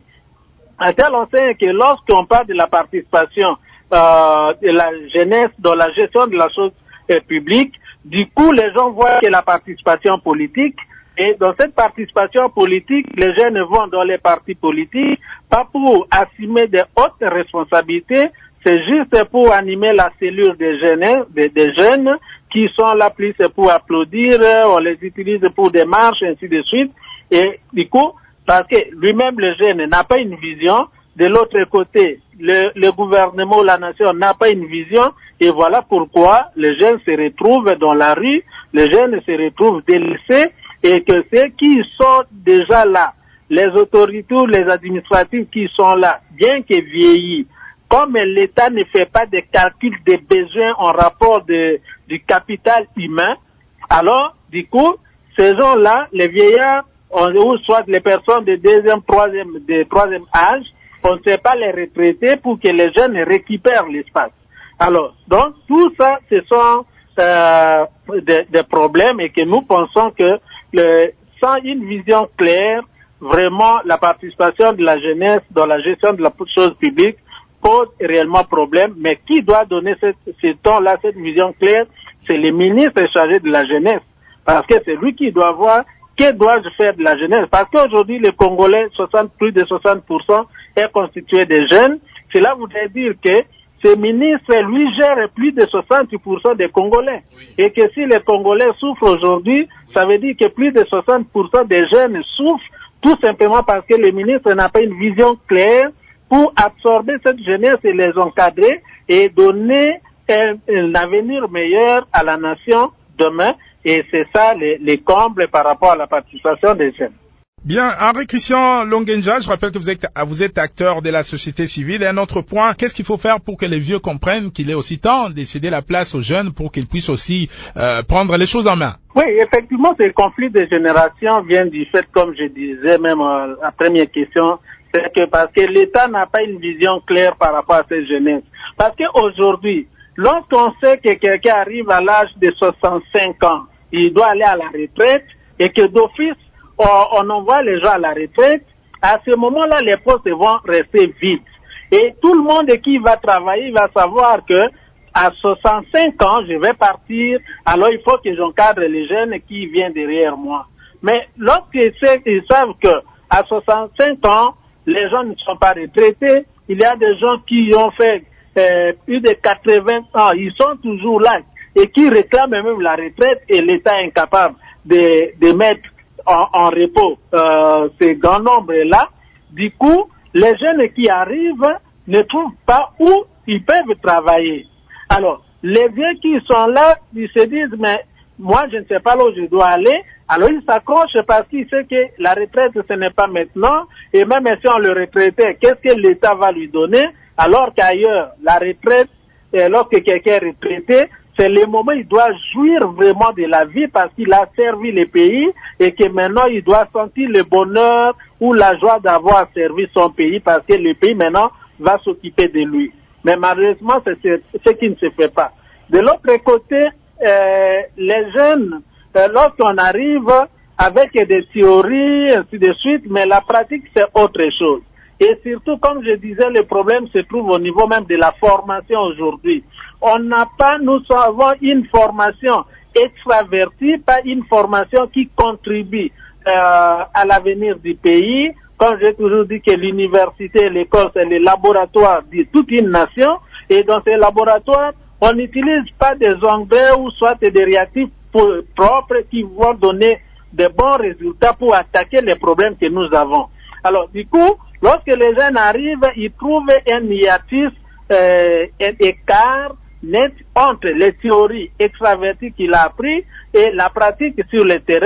À tel enseigne que lorsqu'on parle de la participation euh, de la jeunesse dans la gestion de la chose euh, publique, du coup, les gens voient que la participation politique, et dans cette participation politique, les jeunes vont dans les partis politiques, pas pour assumer des hautes responsabilités, c'est juste pour animer la cellule des jeunes, des, des jeunes qui sont là plus pour applaudir, on les utilise pour des marches, ainsi de suite. Et du coup, parce que lui-même, le jeune n'a pas une vision, de l'autre côté, le, le gouvernement, la nation n'a pas une vision, et voilà pourquoi les jeunes se retrouvent dans la rue, les jeunes se retrouvent délaissés, et que ceux qui sont déjà là, les autorités ou les administratifs qui sont là, bien que vieillis, comme l'État ne fait pas de calcul des besoins en rapport de, du capital humain, alors, du coup, ces gens-là, les vieillards, on, ou soit les personnes de deuxième, troisième, de troisième âge, on ne sait pas les retraiter pour que les jeunes récupèrent l'espace. Alors, donc, tout ça, ce sont euh, des, des problèmes et que nous pensons que le, sans une vision claire, vraiment, la participation de la jeunesse dans la gestion de la chose publique pose réellement problème. Mais qui doit donner cette, ce temps-là, cette vision claire? C'est le ministre chargé de la jeunesse. Parce que c'est lui qui doit voir que dois-je faire de la jeunesse. Parce qu'aujourd'hui, les Congolais, soixante, plus de soixante pour cent est constitué de jeunes. Cela voudrait dire que ce ministre, lui, gère plus de soixante pour cent des Congolais. Et que si les Congolais souffrent aujourd'hui, ça veut dire que plus de soixante pour cent des jeunes souffrent tout simplement parce que le ministre n'a pas une vision claire pour absorber cette jeunesse et les encadrer et donner un, un avenir meilleur à la nation demain. Et c'est ça les, les combles par rapport à la participation des jeunes. Bien, Henri Christian Longenja, je rappelle que vous êtes, vous êtes acteur de la société civile. Et un autre point, qu'est-ce qu'il faut faire pour que les vieux comprennent qu'il est aussi temps de céder la place aux jeunes pour qu'ils puissent aussi euh, prendre les choses en main? Oui, effectivement, ce conflit de génération vient du fait, comme je disais même euh, la première question, c'est que parce que l'État n'a pas une vision claire par rapport à cette jeunesse. Parce qu'aujourd'hui, lorsqu'on sait que quelqu'un arrive à l'âge de soixante-cinq ans, il doit aller à la retraite et que d'office, on, on envoie les gens à la retraite, à ce moment-là, les postes vont rester vides. Et tout le monde qui va travailler va savoir que à soixante-cinq ans, je vais partir, alors il faut que j'encadre les jeunes qui viennent derrière moi. Mais lorsqu'ils savent que à soixante-cinq ans, les gens ne sont pas retraités, il y a des gens qui ont fait euh, plus de quatre-vingts ans, ils sont toujours là et qui réclament même la retraite et l'État est incapable de, de mettre en, en repos euh, ces grands nombres-là. Du coup, les jeunes qui arrivent ne trouvent pas où ils peuvent travailler. Alors, les vieux qui sont là, ils se disent, mais moi, je ne sais pas là où je dois aller. Alors, ils s'accrochent parce qu'ils savent que la retraite, ce n'est pas maintenant. Et même si on le retraitait, qu'est-ce que l'État va lui donner? Alors qu'ailleurs, la retraite, lorsque quelqu'un est retraité, c'est le moment où il doit jouir vraiment de la vie parce qu'il a servi le pays et que maintenant, il doit sentir le bonheur ou la joie d'avoir servi son pays parce que le pays, maintenant, va s'occuper de lui. Mais malheureusement, c'est ce qui ne se fait pas. De l'autre côté, euh, les jeunes, euh, lorsqu'on arrive avec des théories, ainsi de suite, mais la pratique, c'est autre chose. Et surtout, comme je disais, le problème se trouve au niveau même de la formation aujourd'hui. On n'a pas, nous avons une formation extravertie, pas une formation qui contribue euh, à l'avenir du pays. Comme j'ai toujours dit que l'université et l'école, c'est le laboratoire de toute une nation. Et dans ces laboratoires, on n'utilise pas des engrais ou soit des réactifs propres qui vont donner de bons résultats pour attaquer les problèmes que nous avons. Alors, du coup, lorsque les jeunes arrivent, ils trouvent un hiatus, euh, un écart net entre les théories extraverties qu'il a appris et la pratique sur le terrain.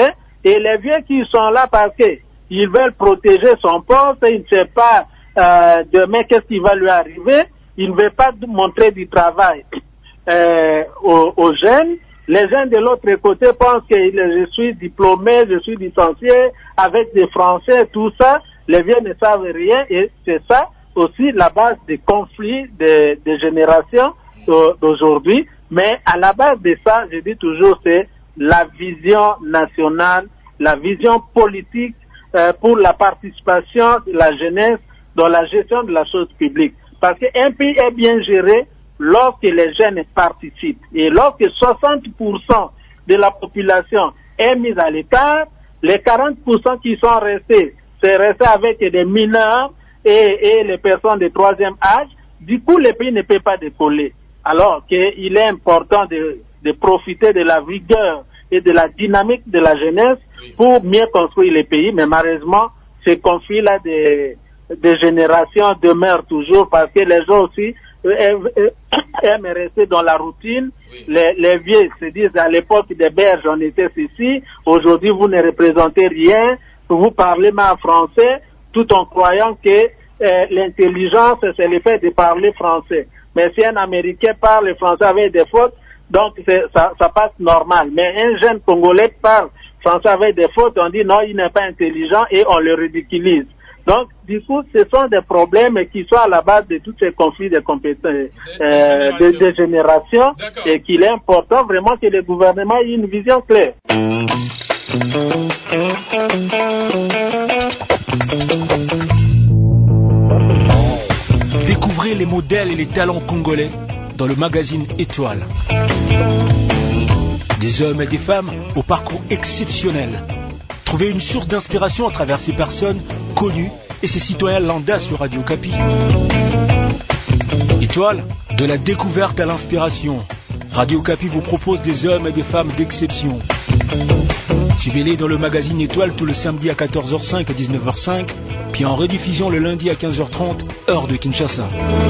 Et les vieux qui sont là parce qu'ils veulent protéger son poste, ils ne savent pas euh, demain qu'est-ce qui va lui arriver, ils ne veulent pas montrer du travail euh, aux, aux jeunes. Les jeunes de l'autre côté pensent que je suis diplômé, je suis licencié avec des Français, tout ça. Les vieux ne savent rien et c'est ça aussi la base des conflits des, des générations d'aujourd'hui. Mais à la base de ça, je dis toujours, c'est la vision nationale, la vision politique euh, pour la participation de la jeunesse dans la gestion de la chose publique. Parce qu'un pays est bien géré lorsque les jeunes participent. Et lorsque soixante pour cent de la population est mise à l'écart, les quarante pour cent qui sont restés, c'est resté avec des mineurs et, et les personnes de troisième âge. Du coup, le pays ne peut pas décoller. Alors qu'il est important de, de profiter de la vigueur et de la dynamique de la jeunesse pour mieux construire le pays. Mais malheureusement, ces conflits-là des, des générations demeurent toujours parce que les gens aussi aiment rester dans la routine. Oui. Les, les vieux se disent à l'époque des berges, on était ceci. Aujourd'hui, vous ne représentez rien. Vous parlez mal français tout en croyant que euh, l'intelligence, c'est le fait de parler français. Mais si un Américain parle français avec des fautes, donc ça, ça passe normal. Mais un jeune Congolais parle français avec des fautes, on dit non, il n'est pas intelligent et on le ridiculise. Donc, du coup, ce sont des problèmes qui sont à la base de tous ces conflits de compétences, euh, de, de génération, et qu'il est important vraiment que le gouvernement ait une vision claire. Découvrez les modèles et les talents congolais dans le magazine Étoile. Des hommes et des femmes au parcours exceptionnel. Trouvez une source d'inspiration à travers ces personnes connues et ces citoyens lambda sur Radio Kapi. Étoile, de la découverte à l'inspiration. Radio Kapi vous propose des hommes et des femmes d'exception. Suivez-les dans le magazine Étoile tout le samedi à quatorze heures cinq et dix-neuf heures cinq, puis en rediffusion le lundi à quinze heures trente, heure de Kinshasa.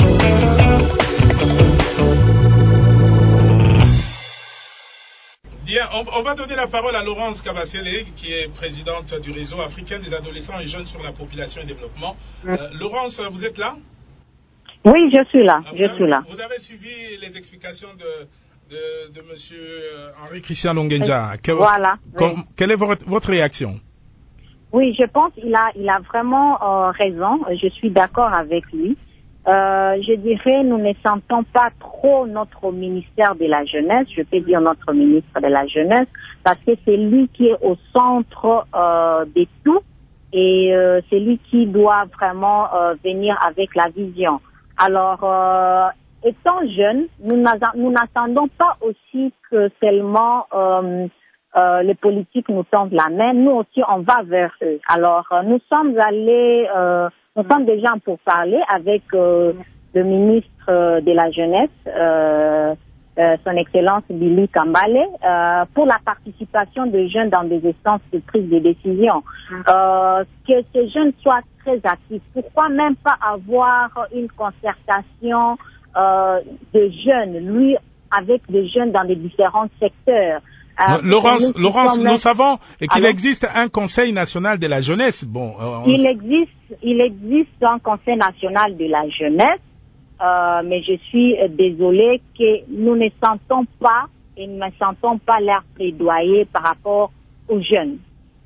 Bien, on, on va donner la parole à Laurence Kabasele, qui est présidente du réseau africain des adolescents et jeunes sur la population et développement. Euh, Laurence, vous êtes là? Oui, je suis là, je avez, suis là. Vous avez suivi les explications de, de, de monsieur Henri-Christian Longenja. Que, voilà. Com, oui. Quelle est votre, votre réaction? Oui, je pense qu'il a, il a vraiment euh, raison. Je suis d'accord avec lui. Euh, je dirais, nous ne sentons pas trop notre ministère de la jeunesse, je peux dire notre ministre de la jeunesse, parce que c'est lui qui est au centre euh, de tout et euh, c'est lui qui doit vraiment euh, venir avec la vision. Alors, euh, étant jeunes, nous n'attendons pas aussi que seulement euh, euh, les politiques nous tendent la main, nous aussi on va vers eux. Alors, euh, nous sommes allés... Euh, Nous sommes déjà en pourparlers avec euh, le ministre euh, de la Jeunesse, euh, euh, son Excellence Billy Kambale, euh, pour la participation des jeunes dans des instances de prise de décision. Euh, que ces jeunes soient très actifs. Pourquoi même pas avoir une concertation euh, de jeunes, lui avec des jeunes dans les différents secteurs? Euh, Laurence, nous, Laurence, nous même... savons qu'il Alors, existe un Conseil national de la jeunesse. Bon, euh, on... il existe, il existe un Conseil national de la jeunesse, euh, mais je suis désolée que nous ne sentons pas et nous ne sentons pas leur plaidoyer par rapport aux jeunes.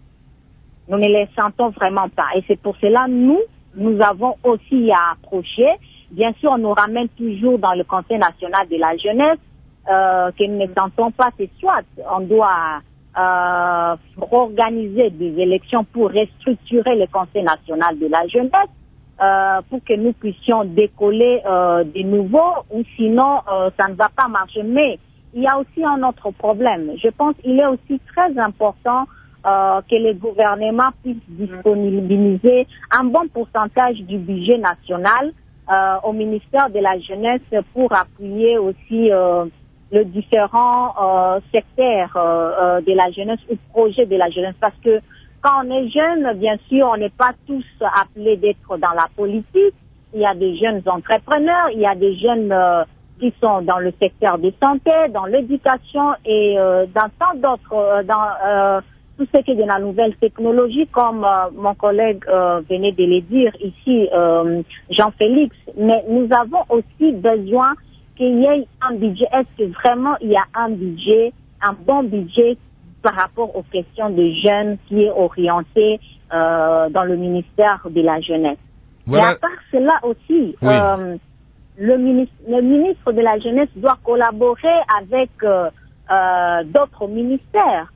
Nous ne les sentons vraiment pas, et c'est pour cela nous, nous avons aussi à approcher. Bien sûr, on nous ramène toujours dans le Conseil national de la jeunesse. Euh, que nous ne sentons pas, c'est soit on doit euh, organiser des élections pour restructurer le Conseil national de la jeunesse euh, pour que nous puissions décoller euh, de nouveau, ou sinon euh, ça ne va pas marcher. Mais il y a aussi un autre problème. Je pense qu'il est aussi très important euh, que les gouvernements puissent disponibiliser un bon pourcentage du budget national euh, au ministère de la Jeunesse pour appuyer aussi euh, les différents euh, secteurs euh, euh, de la jeunesse ou projets de la jeunesse. Parce que quand on est jeune, bien sûr, on n'est pas tous appelés d'être dans la politique. Il y a des jeunes entrepreneurs, il y a des jeunes euh, qui sont dans le secteur de santé, dans l'éducation et euh, dans tant d'autres, euh, dans euh, tout ce qui est de la nouvelle technologie, comme euh, mon collègue euh, venait de le dire ici, euh, Jean-Félix. Mais nous avons aussi besoin qu'il y ait un budget. Est-ce que vraiment il y a un budget, un bon budget par rapport aux questions des jeunes qui est orienté euh, dans le ministère de la Jeunesse? Voilà. Et à part cela aussi, Oui. euh, le, ministre, le ministre de la Jeunesse doit collaborer avec euh, euh, d'autres ministères.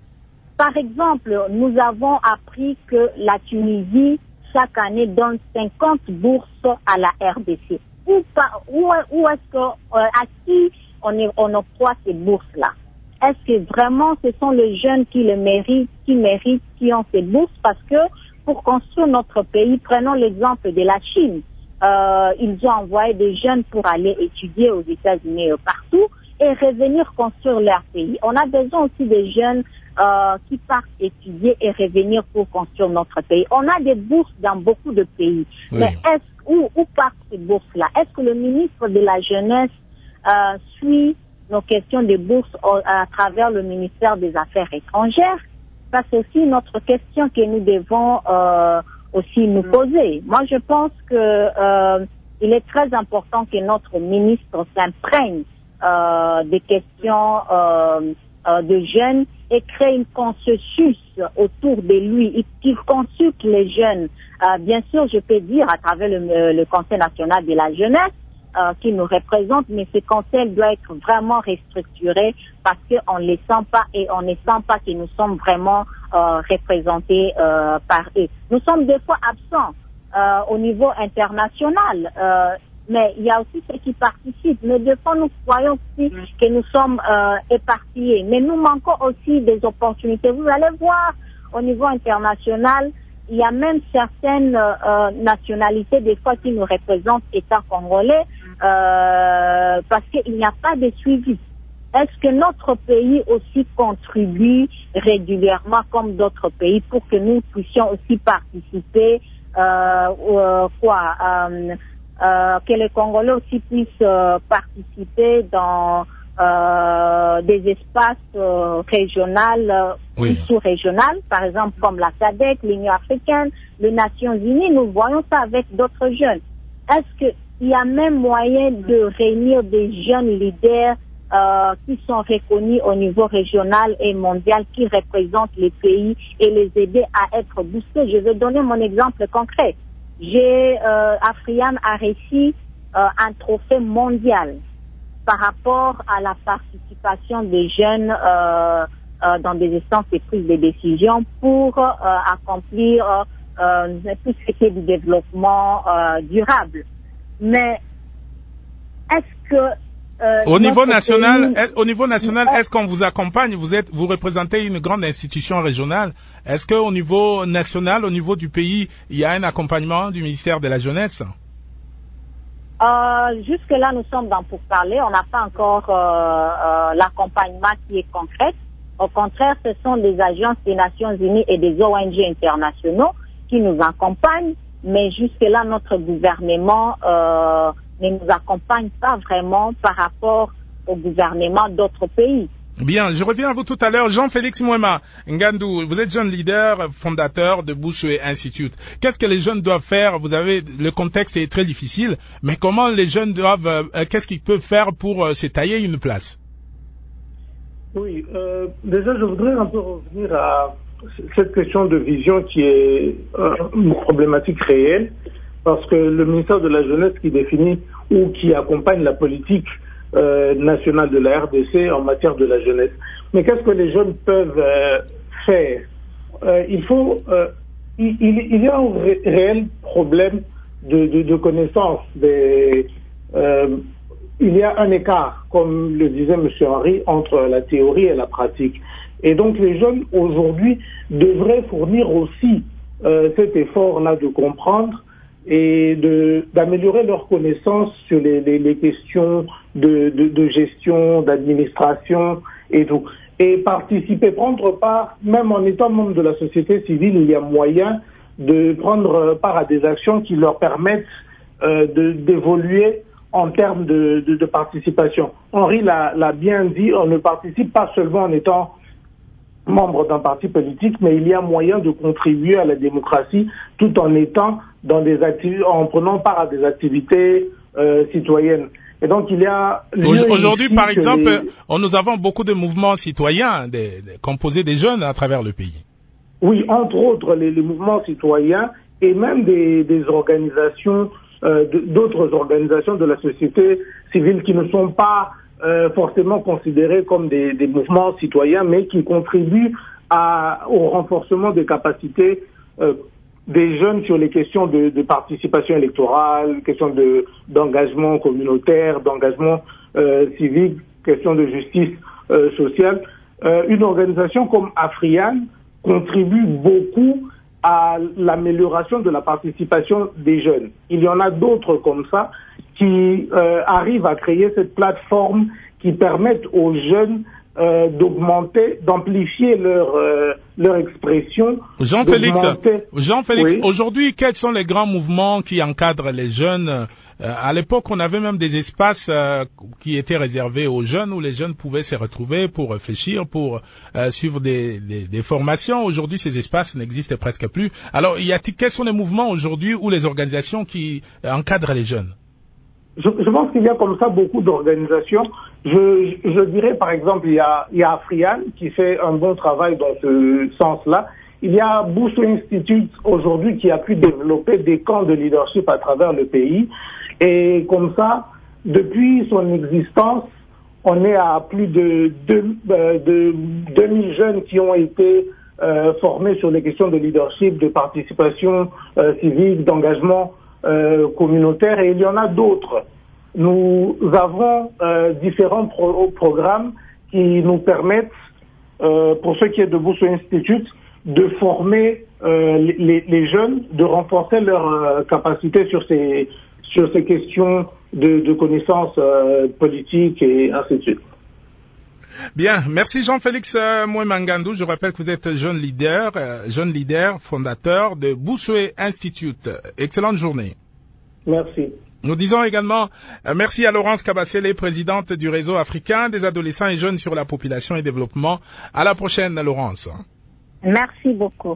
Par exemple, nous avons appris que la Tunisie, chaque année, donne cinquante bourses à la R D C. Où, où, où est-ce que, euh, à qui on, est, on octroie ces bourses-là? Est-ce que vraiment ce sont les jeunes qui le méritent, qui méritent, qui ont ces bourses? Parce que pour construire notre pays, prenons l'exemple de la Chine. Euh, ils ont envoyé des jeunes pour aller étudier aux États-Unis et partout et revenir construire leur pays. On a besoin aussi des jeunes euh, qui partent étudier et revenir pour construire notre pays. On a des bourses dans beaucoup de pays. Oui. Mais est-ce, où, où partent ces bourses-là? Est-ce que le ministre de la Jeunesse euh, suit nos questions de bourses à travers le ministère des Affaires étrangères? Ça, c'est aussi notre question que nous devons euh, aussi nous poser. Moi, je pense que euh, il est très important que notre ministre s'imprègne euh, des questions euh, euh, de jeunes et crée un consensus autour de lui et qu'il consulte les jeunes. Euh, bien sûr, je peux dire à travers le, le Conseil national de la jeunesse, Euh, qui nous représente, mais ce conseil doit être vraiment restructuré parce qu'on ne les sent pas et on ne sent pas que nous sommes vraiment euh, représentés euh, par eux. Nous sommes des fois absents euh, au niveau international, euh, mais il y a aussi ceux qui participent. Mais des fois, nous croyons aussi que nous sommes euh, éparpillés, mais nous manquons aussi des opportunités. Vous allez voir au niveau international, il y a même certaines euh, nationalités des fois qui nous représentent, État congolais, euh, parce qu'il n'y a pas de suivi. Est-ce que notre pays aussi contribue régulièrement comme d'autres pays pour que nous puissions aussi participer, euh, euh, quoi, euh, euh, que les Congolais aussi puissent euh, participer dans Euh, des espaces euh, régionaux euh, oui. ou sous-régionaux, par exemple comme la S A D C, l'Union africaine, les Nations unies, nous voyons ça avec d'autres jeunes. Est-ce qu'il y a même moyen de réunir des jeunes leaders euh, qui sont reconnus au niveau régional et mondial, qui représentent les pays et les aider à être boostés? Je vais donner mon exemple concret. J'ai euh, Afriane a réussi euh, un trophée mondial par rapport à la participation des jeunes euh, euh, dans des instances de prise de décision pour euh, accomplir euh, tout ce qui est du développement euh, durable. Mais est-ce que euh, au niveau national, pays... est, au niveau national, est-ce qu'on vous accompagne? Vous êtes, vous représentez une grande institution régionale. Est-ce que au niveau national, au niveau du pays, il y a un accompagnement du ministère de la Jeunesse? Euh, jusque-là, nous sommes dans pourparlers. On n'a pas encore euh, euh, l'accompagnement qui est concret. Au contraire, ce sont des agences des Nations Unies et des O N G internationaux qui nous accompagnent. Mais jusque-là, notre gouvernement euh, ne nous accompagne pas vraiment par rapport au gouvernement d'autres pays. Bien, je reviens à vous tout à l'heure. Jean-Félix Mouema Ngandou, vous êtes jeune leader, fondateur de Boussoué Institute. Qu'est-ce que les jeunes doivent faire? Vous avez, le contexte est très difficile, mais comment les jeunes doivent, euh, qu'est-ce qu'ils peuvent faire pour euh, se tailler une place? Oui, euh, déjà je voudrais un peu revenir à cette question de vision qui est euh, une problématique réelle, parce que le ministère de la Jeunesse qui définit ou qui accompagne la politique Euh, nationale de la R D C en matière de la jeunesse. Mais qu'est-ce que les jeunes peuvent euh, faire? euh, Il faut, euh, il, il y a un ré réel problème de, de, de connaissance. Des, euh, il y a un écart, comme le disait M. Henry, entre la théorie et la pratique. Et donc les jeunes aujourd'hui devraient fournir aussi euh, cet effort-là de comprendre et de d'améliorer leurs connaissances sur les, les, les questions de, de, de gestion, d'administration et tout. Et participer, prendre part, même en étant membre de la société civile, il y a moyen de prendre part à des actions qui leur permettent euh, de d'évoluer en termes de, de, de participation. Henri l'a bien dit, on ne participe pas seulement en étant membre d'un parti politique, mais il y a moyen de contribuer à la démocratie tout en étant dans des activités, en prenant part à des activités euh, citoyennes. Et donc il y a aujourd'hui, par exemple, les... on, nous avons beaucoup de mouvements citoyens des, des, composés des jeunes à travers le pays. Oui, entre autres les, les mouvements citoyens et même des, des organisations, euh, d'autres organisations de la société civile qui ne sont pas euh, forcément considérées comme des, des mouvements citoyens, mais qui contribuent à, au renforcement des capacités euh, des jeunes sur les questions de, de participation électorale, questions de, d'engagement communautaire, d'engagement euh, civique, questions de justice euh, sociale. Euh, une organisation comme Afrian contribue beaucoup à l'amélioration de la participation des jeunes. Il y en a d'autres comme ça qui euh, arrivent à créer cette plateforme qui permettent aux jeunes Euh, d'augmenter, d'amplifier leur euh, leur expression. Jean-Félix, Jean-Félix, oui. Aujourd'hui, quels sont les grands mouvements qui encadrent les jeunes? euh, À l'époque, on avait même des espaces euh, qui étaient réservés aux jeunes où les jeunes pouvaient se retrouver pour réfléchir, pour euh, suivre des, des, des formations. Aujourd'hui, ces espaces n'existent presque plus. Alors, y a-t-il, quels sont les mouvements aujourd'hui ou les organisations qui euh, encadrent les jeunes? Je, je pense qu'il y a comme ça beaucoup d'organisations. Je, je, je dirais par exemple, il y a, il y a Afrian qui fait un bon travail dans ce sens-là. Il y a Bousso Institute aujourd'hui qui a pu développer des camps de leadership à travers le pays. Et comme ça, depuis son existence, on est à plus de, de, de deux mille jeunes qui ont été euh, formés sur les questions de leadership, de participation euh, civique, d'engagement Euh, communautaire, et il y en a d'autres. Nous avons euh, différents pro- programmes qui nous permettent, euh, pour ce qui est de Bousso Institute, de former euh, les, les jeunes, de renforcer leurs euh, capacités sur ces sur ces questions de, de connaissances euh, politiques et ainsi de suite. Bien, merci Jean-Félix euh, Mouemangandou. Je rappelle que vous êtes jeune leader, euh, jeune leader, fondateur de Boussoué Institute. Excellente journée. Merci. Nous disons également euh, merci à Laurence Kabassele, présidente du réseau africain des adolescents et jeunes sur la population et développement. À la prochaine, Laurence. Merci beaucoup.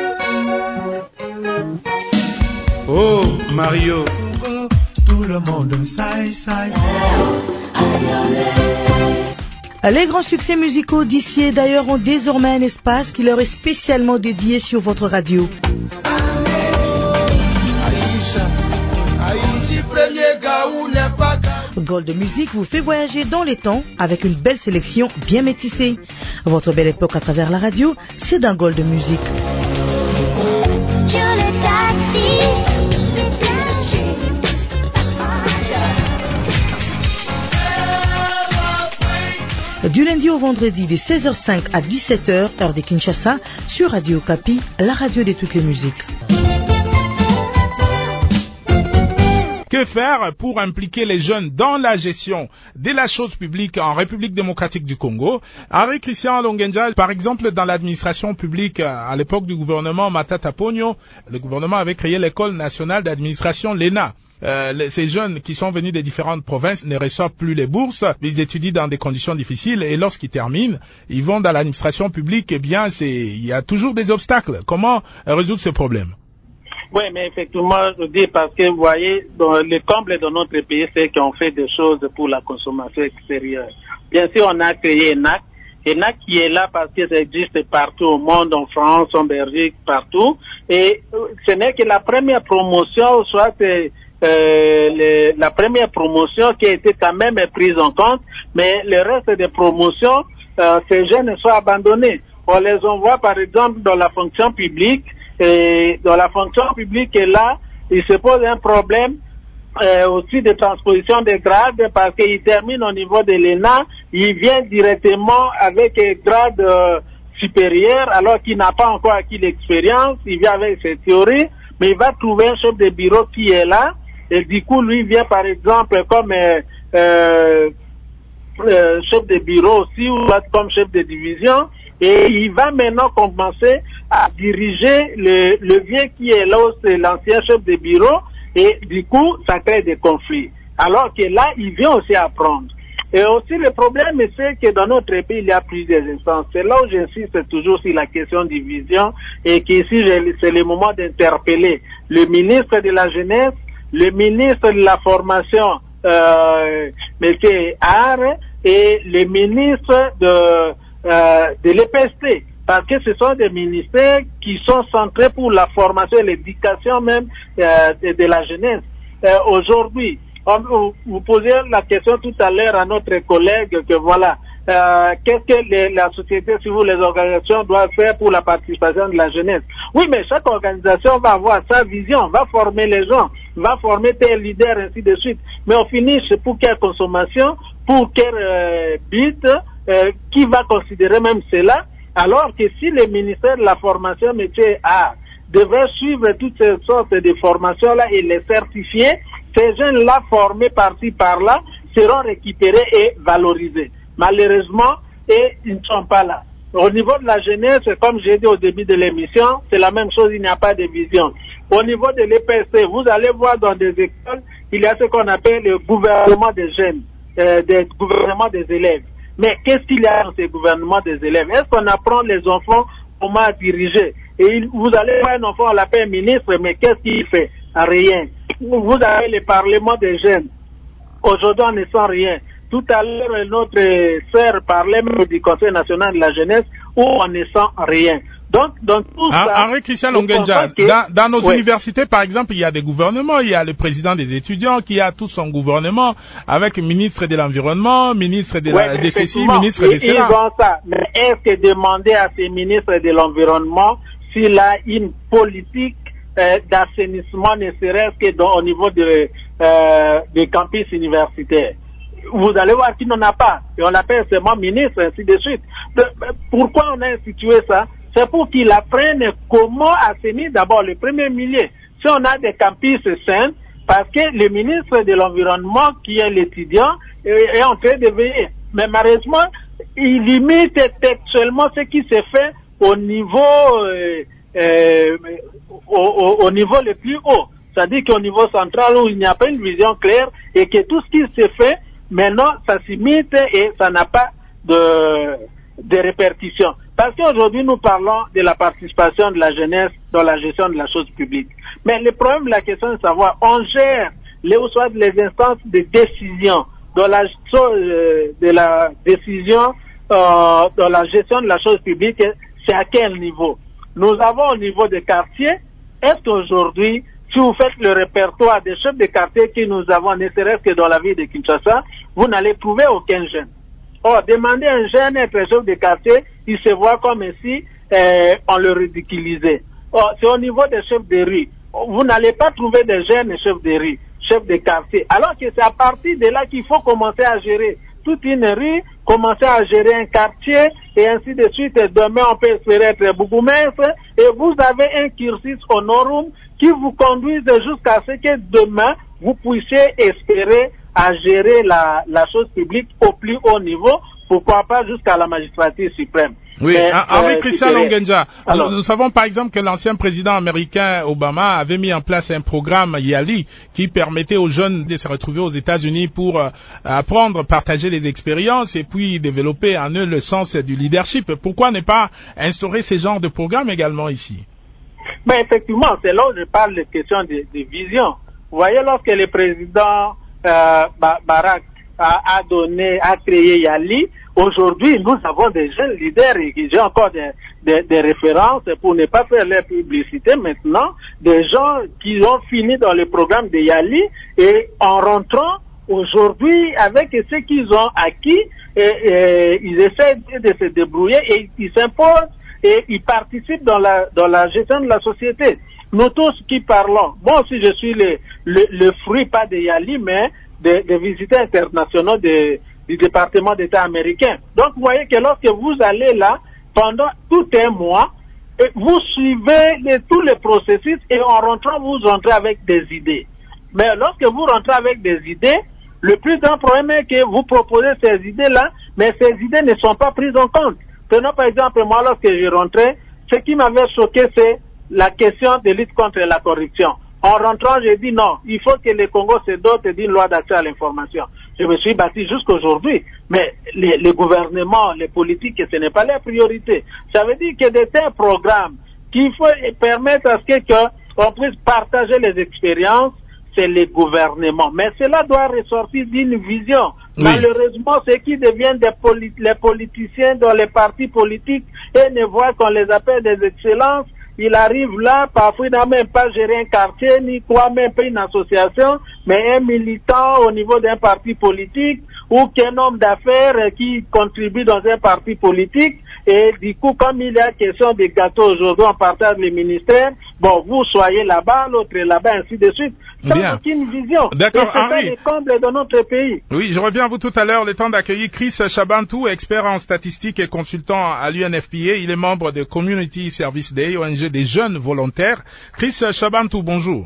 Oh, Mario. Tout le monde, side, side. Les grands succès musicaux d'ici et d'ailleurs ont désormais un espace qui leur est spécialement dédié sur votre radio. Gold Music vous fait voyager dans les temps avec une belle sélection bien métissée. Votre belle époque à travers la radio, c'est dans Gold Music. Du lundi au vendredi, de seize heures cinq à dix-sept heures, heure de Kinshasa, sur Radio Okapi, la radio de toutes les musiques. Que faire pour impliquer les jeunes dans la gestion de la chose publique en République démocratique du Congo? Henri Christian Longenja, par exemple, dans l'administration publique, à l'époque du gouvernement Matata Ponyo, le gouvernement avait créé l'école nationale d'administration, l'E N A. Euh, les, ces jeunes qui sont venus des différentes provinces ne reçoivent plus les bourses, ils étudient dans des conditions difficiles et lorsqu'ils terminent, ils vont dans l'administration publique, eh bien, c'est, il y a toujours des obstacles. Comment résoudre ce problème? Oui, mais effectivement, je dis parce que vous voyez, dans le comble de notre pays, c'est qu'on fait des choses pour la consommation extérieure. Bien sûr, on a créé E N A C. E N A C qui est là parce que ça existe partout au monde, en France, en Belgique, partout. Et ce n'est que la première promotion, soit Euh, les, la première promotion qui a été quand même prise en compte, mais le reste des promotions, euh, ces jeunes sont abandonnés. On les envoie par exemple dans la fonction publique, et dans la fonction publique, et là, il se pose un problème euh, aussi de transposition des grades parce qu'il termine au niveau de l'E N A, il vient directement avec un grade euh, supérieur alors qu'il n'a pas encore acquis l'expérience, il vient avec ses théories, mais il va trouver un chef de bureau qui est là. Et du coup, lui vient par exemple comme euh, euh, euh, chef de bureau aussi ou comme chef de division et il va maintenant commencer à diriger le, le vieux qui est là, c'est l'ancien chef de bureau et du coup, ça crée des conflits. Alors que là, il vient aussi apprendre. Et aussi, le problème, c'est que dans notre pays, il y a plusieurs instances. C'est là où j'insiste toujours sur la question de vision et qu'ici, c'est le moment d'interpeller le ministre de la Jeunesse, le ministre de la Formation, euh, métier art et le ministre de, euh, de l'E P S T. Parce que ce sont des ministères qui sont centrés pour la formation et l'éducation même euh, de, de la jeunesse. Euh, aujourd'hui, on, vous posiez la question tout à l'heure à notre collègue que voilà, euh, qu'est-ce que les, la société civile, les organisations doivent faire pour la participation de la jeunesse. Oui, mais chaque organisation va avoir sa vision, va former les gens, va former tel leader, ainsi de suite. Mais on finit pour quelle consommation, pour quel euh, but, euh, qui va considérer même cela. Alors que si le ministère de la formation métier art devait suivre toutes ces sortes de formations-là et les certifier, ces jeunes-là formés par-ci par-là seront récupérés et valorisés. Malheureusement, et ils ne sont pas là. Au niveau de la jeunesse, comme j'ai dit au début de l'émission, c'est la même chose, il n'y a pas de vision. Au niveau de l'E P S T, vous allez voir dans des écoles, il y a ce qu'on appelle le gouvernement des jeunes, euh, le gouvernement des élèves. Mais qu'est-ce qu'il y a dans ces gouvernements des élèves? Est-ce qu'on apprend les enfants comment diriger? Et il, vous allez voir un enfant, on l'appelle ministre, mais qu'est-ce qu'il fait? Rien. Vous avez le parlement des jeunes. Aujourd'hui, on ne sent rien. Tout à l'heure, notre sœur parlait même du Conseil national de la jeunesse, où on ne sent rien. Donc, dans tout ah, ça... Henri Christian Longenja, que... dans, dans nos oui. universités, par exemple, il y a des gouvernements, il y a le président des étudiants qui a tout son gouvernement, avec ministre de l'environnement, ministre de, ouais, la, de ceci, ministre ils, de cela. Ils ont ça. Mais est-ce que demander à ces ministres de l'environnement s'il a une politique euh, d'assainissement, ne serait-ce que dans, au niveau de, euh, des campus universitaires? Vous allez voir qu'il n'en a pas. Et on l'appelle seulement ministre, ainsi de suite. De, pourquoi on a institué ça? C'est pour qu'ils apprennent comment assainir d'abord le premier milieu. Si on a des campus sains, parce que le ministre de l'Environnement, qui est l'étudiant, est, est en train de veiller. Mais malheureusement, il limite textuellement ce qui se fait au niveau, euh, euh, au, au, au niveau le plus haut. C'est-à-dire qu'au niveau central, où il n'y a pas une vision claire et que tout ce qui se fait, maintenant, ça s'imite et ça n'a pas de, de répercussions. Parce qu'aujourd'hui, nous parlons de la participation de la jeunesse dans la gestion de la chose publique. Mais le problème, la question est de savoir, on gère les, soit les instances de décision dans la, de la décision, euh, dans la gestion de la chose publique, c'est à quel niveau? Nous avons au niveau des quartiers, est-ce qu'aujourd'hui, si vous faites le répertoire des chefs de quartier que nous avons, ne serait-ce que dans la ville de Kinshasa, vous n'allez trouver aucun jeune. Or, demandez à un jeune être chef de quartier, il se voit comme si euh, on le ridiculisait. Or, c'est au niveau des chefs de rue. Vous n'allez pas trouver des jeunes chefs de rue, chefs de quartier. Alors que c'est à partir de là qu'il faut commencer à gérer toute une rue, commencer à gérer un quartier, et ainsi de suite. Demain, on peut espérer être bourgmestre, et vous avez un cursus honorum qui vous conduise jusqu'à ce que demain, vous puissiez espérer à gérer la, la chose publique au plus haut niveau, pourquoi pas jusqu'à la magistrature suprême. Oui, Mais, Henri euh, Christian Longenja, nous, nous savons par exemple que l'ancien président américain Obama avait mis en place un programme YALI qui permettait aux jeunes de se retrouver aux États-Unis pour euh, apprendre, partager les expériences et puis développer en eux le sens du leadership. Pourquoi ne pas instaurer ce genre de programme également ici? Mais effectivement, c'est là où je parle de question de, de vision. Vous voyez, lorsque le président euh, Barack a, a donné, a créé YALI, aujourd'hui, nous avons des jeunes leaders et j'ai encore des, des, des références pour ne pas faire leur publicité maintenant, des gens qui ont fini dans le programme de YALI et en rentrant aujourd'hui avec ce qu'ils ont acquis, et, et, ils essaient de se débrouiller et ils s'imposent et ils participent dans la, dans la gestion de la société. Nous tous qui parlons, moi aussi je suis le, le, le fruit pas de YALI, mais des de visiteurs internationaux de, du département d'État américain. Donc vous voyez que lorsque vous allez là, pendant tout un mois, vous suivez les, tous les processus et en rentrant, vous rentrez avec des idées. Mais lorsque vous rentrez avec des idées, le plus grand problème est que vous proposez ces idées-là, mais ces idées ne sont pas prises en compte. Prenons par exemple, moi lorsque je rentrais, ce qui m'avait choqué, c'est la question de lutte contre la corruption. En rentrant, j'ai dit non, il faut que le Congo se dote d'une loi d'accès à l'information. je me suis battu jusqu'aujourd'hui. Mais les, les gouvernements, les politiques, ce n'est pas leur priorité. Ça veut dire que de tels programmes qu'il faut permettre à ce qu'on puisse partager les expériences, c'est les gouvernements. Mais cela doit ressortir d'une vision. Oui. Malheureusement, ceux qui deviennent des poli les politiciens dans les partis politiques et ne voient qu'on les appelle des excellences, il arrive là, parfois il n'a même pas géré un quartier, ni quoi même pas une association, mais un militant au niveau d'un parti politique ou qu'un homme d'affaires qui contribue dans un parti politique. Et du coup, comme il y a question des gâteaux aujourd'hui, on partage les ministères, bon, vous soyez là-bas, l'autre est là-bas, ainsi de suite. Sans aucune vision. D'accord, c'est ça les combles de notre pays. Oui, je reviens à vous tout à l'heure. Le temps d'accueillir Chris Chabantou, expert en statistique et consultant à l'U N F P A. Il est membre de Community Service Day, O N G des jeunes volontaires. Chris Chabantou, bonjour.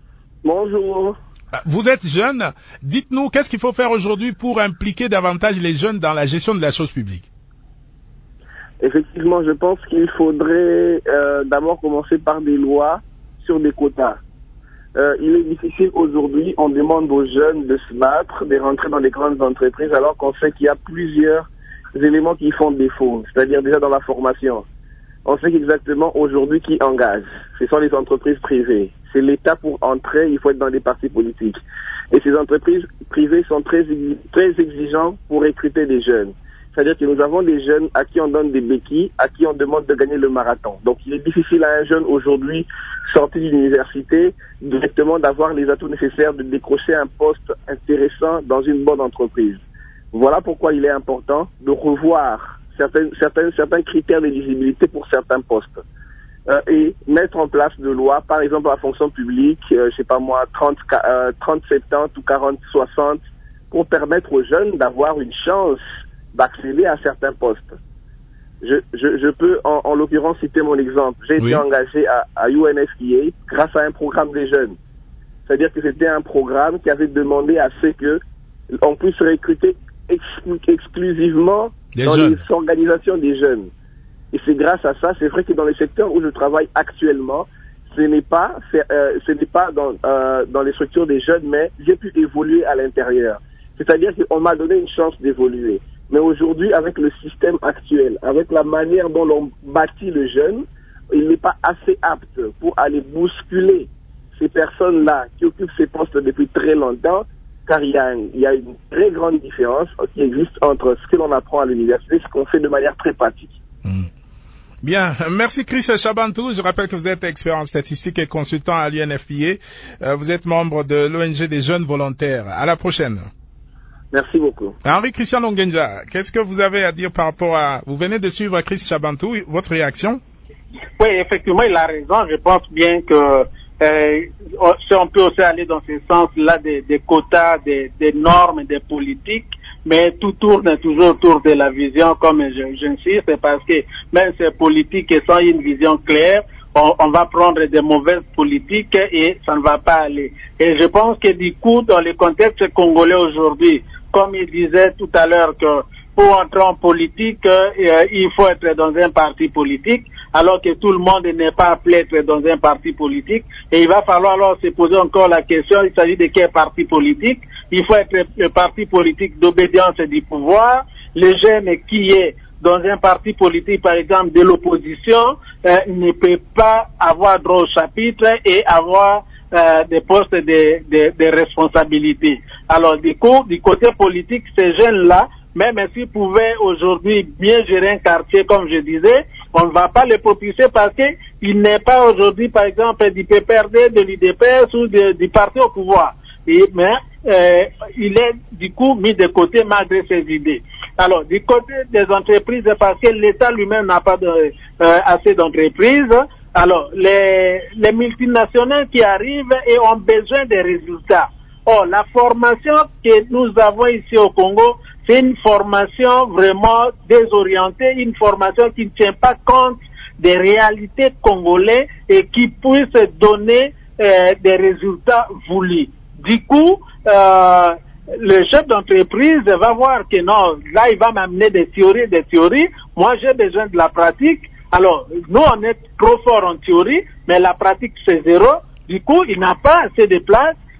Bonjour. Vous êtes jeune. Dites-nous, qu'est-ce qu'il faut faire aujourd'hui pour impliquer davantage les jeunes dans la gestion de la chose publique? Effectivement, je pense qu'il faudrait euh, d'abord commencer par des lois sur des quotas. Euh, il est difficile aujourd'hui, on demande aux jeunes de se battre, de rentrer dans les grandes entreprises, alors qu'on sait qu'il y a plusieurs éléments qui font défaut, c'est-à-dire déjà dans la formation. On sait exactement aujourd'hui qui engage. Ce sont les entreprises privées. C'est l'État pour entrer, il faut être dans les partis politiques. Et ces entreprises privées sont très, très exigeantes pour recruter des jeunes. C'est-à-dire que nous avons des jeunes à qui on donne des béquilles, à qui on demande de gagner le marathon. Donc il est difficile à un jeune aujourd'hui sorti d'une université directement d'avoir les atouts nécessaires de décrocher un poste intéressant dans une bonne entreprise. Voilà pourquoi il est important de revoir certains, certains, certains critères d'éligibilité pour certains postes. Euh, et mettre en place de lois, par exemple la fonction publique, euh, je sais pas moi, trente, euh, trente, soixante ou quarante, soixante, pour permettre aux jeunes d'avoir une chance d'accéder à certains postes. Je, je, je peux en, en l'occurrence citer mon exemple. J'ai oui. été engagé à, à U N F P A grâce à un programme des jeunes. C'est-à-dire que c'était un programme qui avait demandé à ce que on puisse recruter exclu, exclusivement des dans jeunes. Les organisations des jeunes. Et c'est grâce à ça, c'est vrai que dans les secteurs où je travaille actuellement, ce n'est pas, euh, ce n'est pas dans, euh, dans les structures des jeunes, mais j'ai pu évoluer à l'intérieur. C'est-à-dire qu'on m'a donné une chance d'évoluer. Mais aujourd'hui, avec le système actuel, avec la manière dont l'on bâtit le jeune, il n'est pas assez apte pour aller bousculer ces personnes-là qui occupent ces postes depuis très longtemps, car il y a, il y a une très grande différence qui existe entre ce que l'on apprend à l'université et ce qu'on fait de manière très pratique. Mmh. Bien, merci Chris Chabantou. Je rappelle que vous êtes expert en statistique et consultant à l'U N F P A. Euh, vous êtes membre de l'O N G des jeunes volontaires. À la prochaine. Merci beaucoup. Henri Christian Longenja, qu'est-ce que vous avez à dire par rapport à... Vous venez de suivre Chris Chabantou, votre réaction? Oui, effectivement, il a raison. Je pense bien que euh, si on peut aussi aller dans ce sens-là des, des quotas, des, des normes, des politiques, mais tout tourne toujours autour de la vision, comme j'insiste, c'est parce que même ces politiques sans une vision claire, on, on va prendre des mauvaises politiques et ça ne va pas aller. Et je pense que du coup, dans le contexte congolais aujourd'hui, comme il disait tout à l'heure que pour entrer en politique, euh, il faut être dans un parti politique, alors que tout le monde n'est pas appelé à être dans un parti politique. Et il va falloir alors se poser encore la question, il s'agit de quel parti politique? Il faut être le parti politique d'obédience et du pouvoir. Le jeune qui est dans un parti politique, par exemple, de l'opposition, euh, ne peut pas avoir droit au chapitre et avoir euh, des postes de, de, de responsabilité. Alors, du coup, du côté politique, ces jeunes-là, même s'ils pouvaient aujourd'hui bien gérer un quartier, comme je disais, on ne va pas les propulser parce qu'il n'est pas aujourd'hui, par exemple, du P P R D, de l'U D P S ou de, du parti au pouvoir. Et, mais euh, il est du coup mis de côté malgré ses idées. Alors, du côté des entreprises, parce que l'État lui-même n'a pas de, euh, assez d'entreprises, alors les, les multinationales qui arrivent et ont besoin des résultats. Or, la formation que nous avons ici au Congo, c'est une formation vraiment désorientée, une formation qui ne tient pas compte des réalités congolaises et qui puisse donner euh, des résultats voulus. Du coup, euh, le chef d'entreprise va voir que non, là il va m'amener des théories, des théories. Moi j'ai besoin de la pratique. Alors, nous on est trop fort en théorie, mais la pratique c'est zéro. Du coup, il n'a pas assez de place.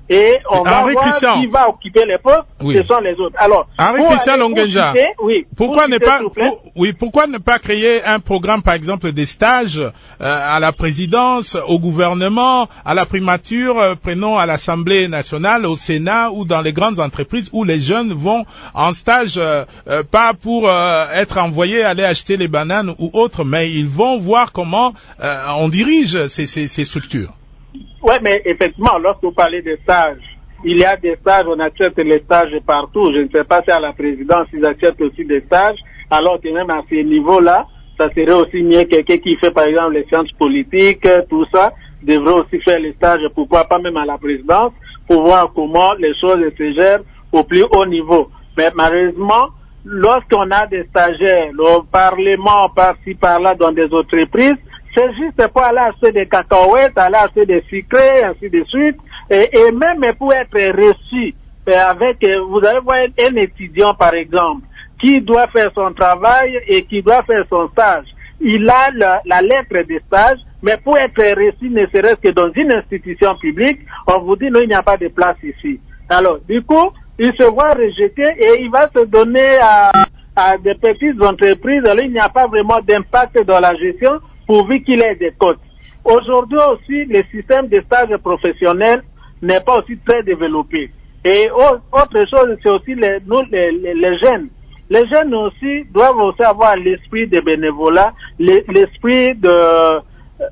et on va Henri voir Christian. qui va occuper les postes, Oui. ce sont les autres. Alors, Henri pour Christian aller- Longenja, pour citer, oui, pourquoi pour ne citer, pas, s'il vous plaît. pour- oui, pourquoi ne pas créer un programme, par exemple, des stages euh, à la présidence, au gouvernement, à la primature, euh, prenons à l'Assemblée nationale, au Sénat ou dans les grandes entreprises où les jeunes vont en stage, euh, euh, pas pour euh, être envoyés aller acheter les bananes ou autres, mais ils vont voir comment euh, on dirige ces, ces, ces structures. Oui, mais effectivement, lorsque vous parlez des stages, il y a des stages, on accepte les stages partout. Je ne sais pas si à la présidence, ils acceptent aussi des stages, alors que même à ce niveau-là, ça serait aussi mieux quelqu'un qui fait, par exemple, les sciences politiques, tout ça, devrait aussi faire les stages, pourquoi pas même à la présidence, pour voir comment les choses se gèrent au plus haut niveau. Mais malheureusement, lorsqu'on a des stagiaires, le Parlement, par-ci, par-là, dans des entreprises, c'est juste pour aller acheter des cacahuètes, aller acheter des sucrés, ainsi de suite, et, et même pour être reçu euh, avec, euh, vous allez voir un étudiant par exemple, qui doit faire son travail et qui doit faire son stage. Il a la, la lettre de stage, mais pour être reçu, ne serait-ce que dans une institution publique, on vous dit non, il n'y a pas de place ici. Alors, du coup, il se voit rejeté et il va se donner à, à des petites entreprises, alors il n'y a pas vraiment d'impact dans la gestion, pourvu qu'il ait des cotes. Aujourd'hui aussi, le système de stage professionnel n'est pas aussi très développé. Et autre chose, c'est aussi les, nous, les, les, les jeunes. Les jeunes aussi doivent aussi avoir l'esprit de bénévolat, l'esprit de euh,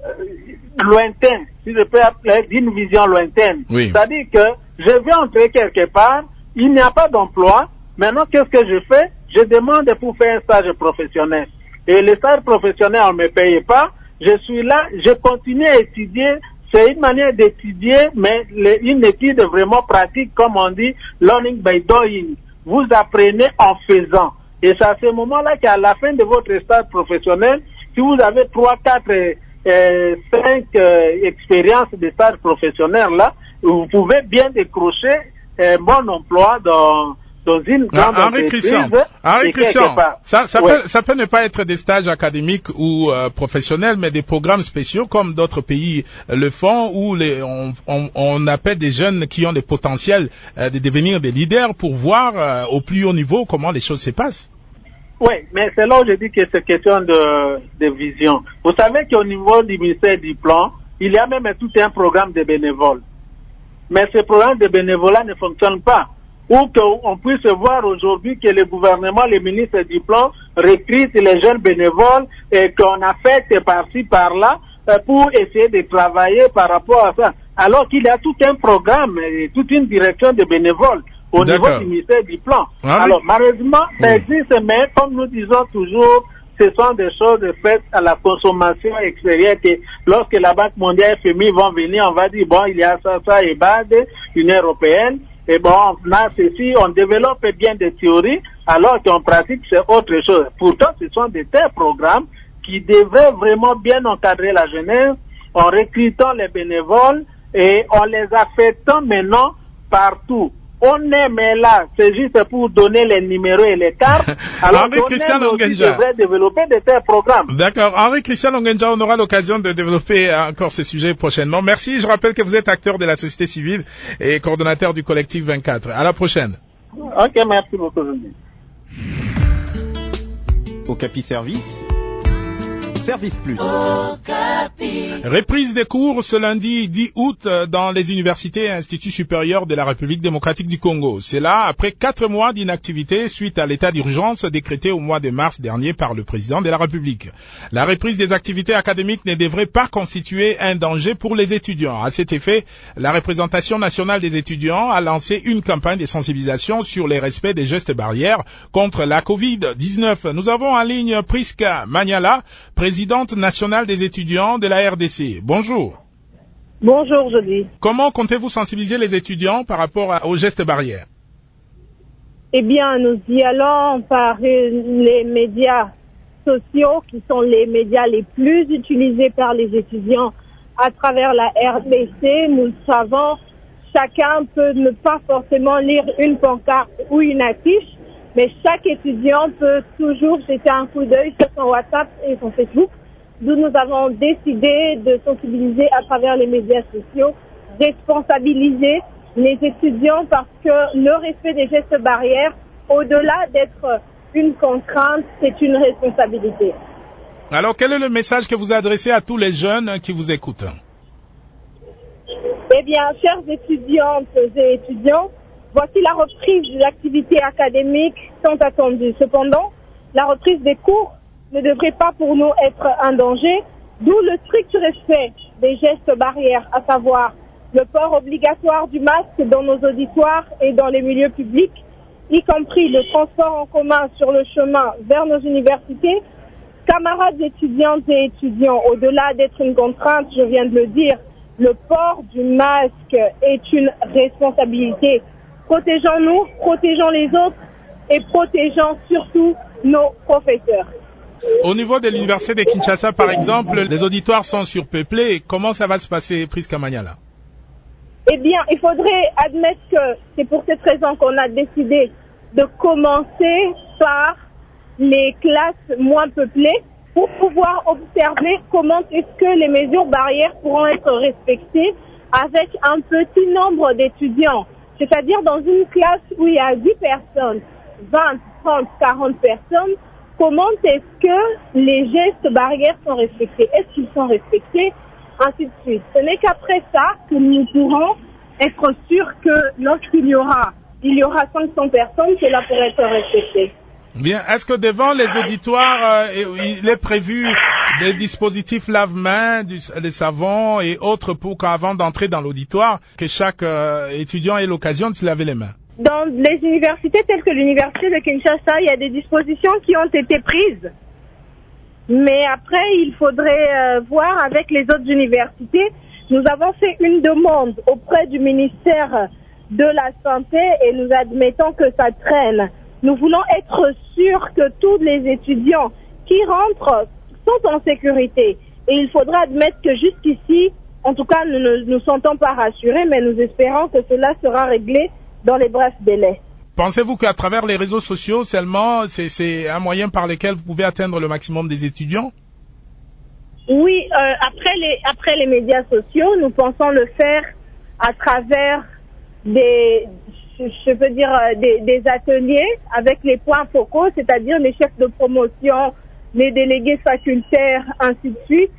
lointain, si je peux appeler, d'une vision lointaine. Oui. C'est-à-dire que je vais entrer quelque part, il n'y a pas d'emploi, maintenant qu'est-ce que je fais? Je demande pour faire un stage professionnel. Et le stage professionnel, on ne me paye pas. Je suis là, je continue à étudier. C'est une manière d'étudier, mais le, une étude vraiment pratique, comme on dit, learning by doing. Vous apprenez en faisant. Et c'est à ce moment-là qu'à la fin de votre stage professionnel, si vous avez trois, quatre, euh, cinq euh, expériences de stage professionnel là, vous pouvez bien décrocher un bon emploi dans dans une grande Ah, Henri entreprise. Christian, Henri et Christian, quelque part. ça, ça, Ouais. peut, ça peut ne pas être des stages académiques ou euh, professionnels, mais des programmes spéciaux comme d'autres pays le font, où les, on, on, on appelle des jeunes qui ont des potentiels euh, de devenir des leaders pour voir euh, au plus haut niveau comment les choses se passent. Oui, mais c'est là où je dis que c'est question de, de vision. Vous savez qu'au niveau du ministère du Plan, il y a même tout un programme de bénévoles. Mais ce programme de bénévolat ne fonctionne pas. Ou qu'on puisse voir aujourd'hui que le gouvernement, les ministres du Plan, recrutent les jeunes bénévoles et qu'on a fait par-ci, par-là euh, pour essayer de travailler par rapport à ça. Alors qu'il y a tout un programme et toute une direction de bénévoles au niveau du ministère du Plan. Ah, Alors, malheureusement, ça existe, mais comme nous disons toujours, ce sont des choses faites à la consommation extérieure que lorsque la Banque mondiale F M I vont venir, on va dire, bon, il y a ça, ça, et B A D, l'Union européenne, et bon, on a ceci, on développe bien des théories, alors qu'en pratique, c'est autre chose. Pourtant, ce sont des tels programmes qui devraient vraiment bien encadrer la jeunesse en recrutant les bénévoles et en les affectant maintenant partout. On est mais là, c'est juste pour donner les numéros et les cartes. Alors Henri qu'on Christian aime aussi Longenja. devrait développer de tels programmes. D'accord. Henri Christian Longenja, on aura l'occasion de développer encore ce sujet prochainement. Merci. Je rappelle que vous êtes acteur de la société civile et coordonnateur du collectif vingt-quatre. À la prochaine. Ok, merci beaucoup. Okapi Service, Service Plus. Reprise des cours ce lundi dix août dans les universités et instituts supérieurs de la République démocratique du Congo. C'est là après quatre mois d'inactivité suite à l'état d'urgence décrété au mois de mars dernier par le président de la République. La reprise des activités académiques ne devrait pas constituer un danger pour les étudiants. À cet effet, la représentation nationale des étudiants a lancé une campagne de sensibilisation sur les respects des gestes barrières contre la covid dix-neuf. Nous avons en ligne Priska Magnala, présidente nationale des étudiants de la R D C. Bonjour. Bonjour, je dis. Comment comptez-vous sensibiliser les étudiants par rapport à, aux gestes barrières? Eh bien, nous y allons par les médias sociaux qui sont les médias les plus utilisés par les étudiants à travers la R D C. Nous le savons, chacun peut ne pas forcément lire une pancarte ou une affiche, mais chaque étudiant peut toujours jeter un coup d'œil sur son WhatsApp et son Facebook, d'où nous avons décidé de sensibiliser à travers les médias sociaux, responsabiliser les étudiants parce que le respect des gestes barrières, au-delà d'être une contrainte, c'est une responsabilité. Alors, quel est le message que vous adressez à tous les jeunes qui vous écoutent? Eh bien, chers étudiantes et étudiants, voici la reprise des activités académiques tant attendues. Cependant, la reprise des cours ne devrait pas pour nous être un danger, d'où le strict respect des gestes barrières, à savoir le port obligatoire du masque dans nos auditoires et dans les milieux publics, y compris le transport en commun sur le chemin vers nos universités. Camarades étudiantes et étudiants, au-delà d'être une contrainte, je viens de le dire, le port du masque est une responsabilité. Protégeons-nous, protégeons les autres et protégeons surtout nos professeurs. Au niveau de l'université de Kinshasa, par exemple, les auditoires sont surpeuplés. Comment ça va se passer, Priska Maniala? Eh bien, il faudrait admettre que c'est pour cette raison qu'on a décidé de commencer par les classes moins peuplées pour pouvoir observer comment est-ce que les mesures barrières pourront être respectées avec un petit nombre d'étudiants. C'est-à-dire dans une classe où il y a dix personnes, vingt, trente, quarante personnes, comment est-ce que les gestes barrières sont respectés? Est-ce qu'ils sont respectés? Ainsi de suite. Ce n'est qu'après ça que nous pourrons être sûrs que lorsqu'il y aura, il y aura cinq cents personnes, cela pourrait être respecté. Bien. Est-ce que devant les auditoires, euh, il est prévu des dispositifs lave-mains, du, des savons et autres pour qu'avant d'entrer dans l'auditoire, que chaque euh, étudiant ait l'occasion de se laver les mains? Dans les universités telles que l'université de Kinshasa, il y a des dispositions qui ont été prises. Mais après, il faudrait euh, voir avec les autres universités. Nous avons fait une demande auprès du ministère de la Santé et nous admettons que ça traîne. Nous voulons être sûrs que tous les étudiants qui rentrent sont en sécurité. Et il faudra admettre que jusqu'ici, en tout cas, nous ne nous sentons pas rassurés, mais nous espérons que cela sera réglé dans les brefs délais. Pensez-vous qu'à travers les réseaux sociaux seulement, c'est, c'est un moyen par lequel vous pouvez atteindre le maximum des étudiants? Oui, euh, après les après les médias sociaux, nous pensons le faire à travers des, je, je peux dire des, des ateliers avec les points focaux, c'est-à-dire les chefs de promotion, les délégués facultaires, ainsi de suite.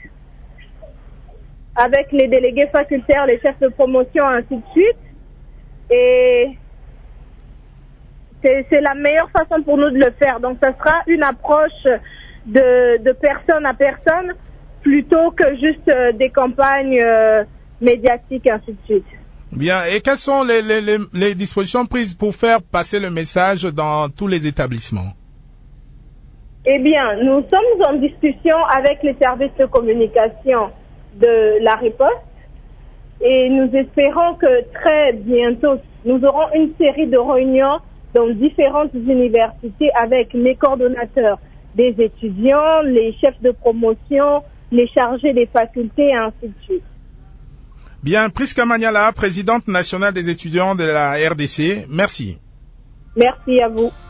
Avec les délégués facultaires, les chefs de promotion, ainsi de suite. Et c'est, c'est la meilleure façon pour nous de le faire. Donc, ça sera une approche de, de personne à personne plutôt que juste euh, des campagnes euh, médiatiques, ainsi de suite. Bien. Et quelles sont les, les, les, les dispositions prises pour faire passer le message dans tous les établissements? Eh bien, nous sommes en discussion avec les services de communication de la Riposte et nous espérons que très bientôt, nous aurons une série de réunions dans différentes universités avec les coordonnateurs des étudiants, les chefs de promotion, les chargés des facultés et ainsi de suite. Bien, Priska Maniala, présidente nationale des étudiants de la R D C, merci. Merci à vous.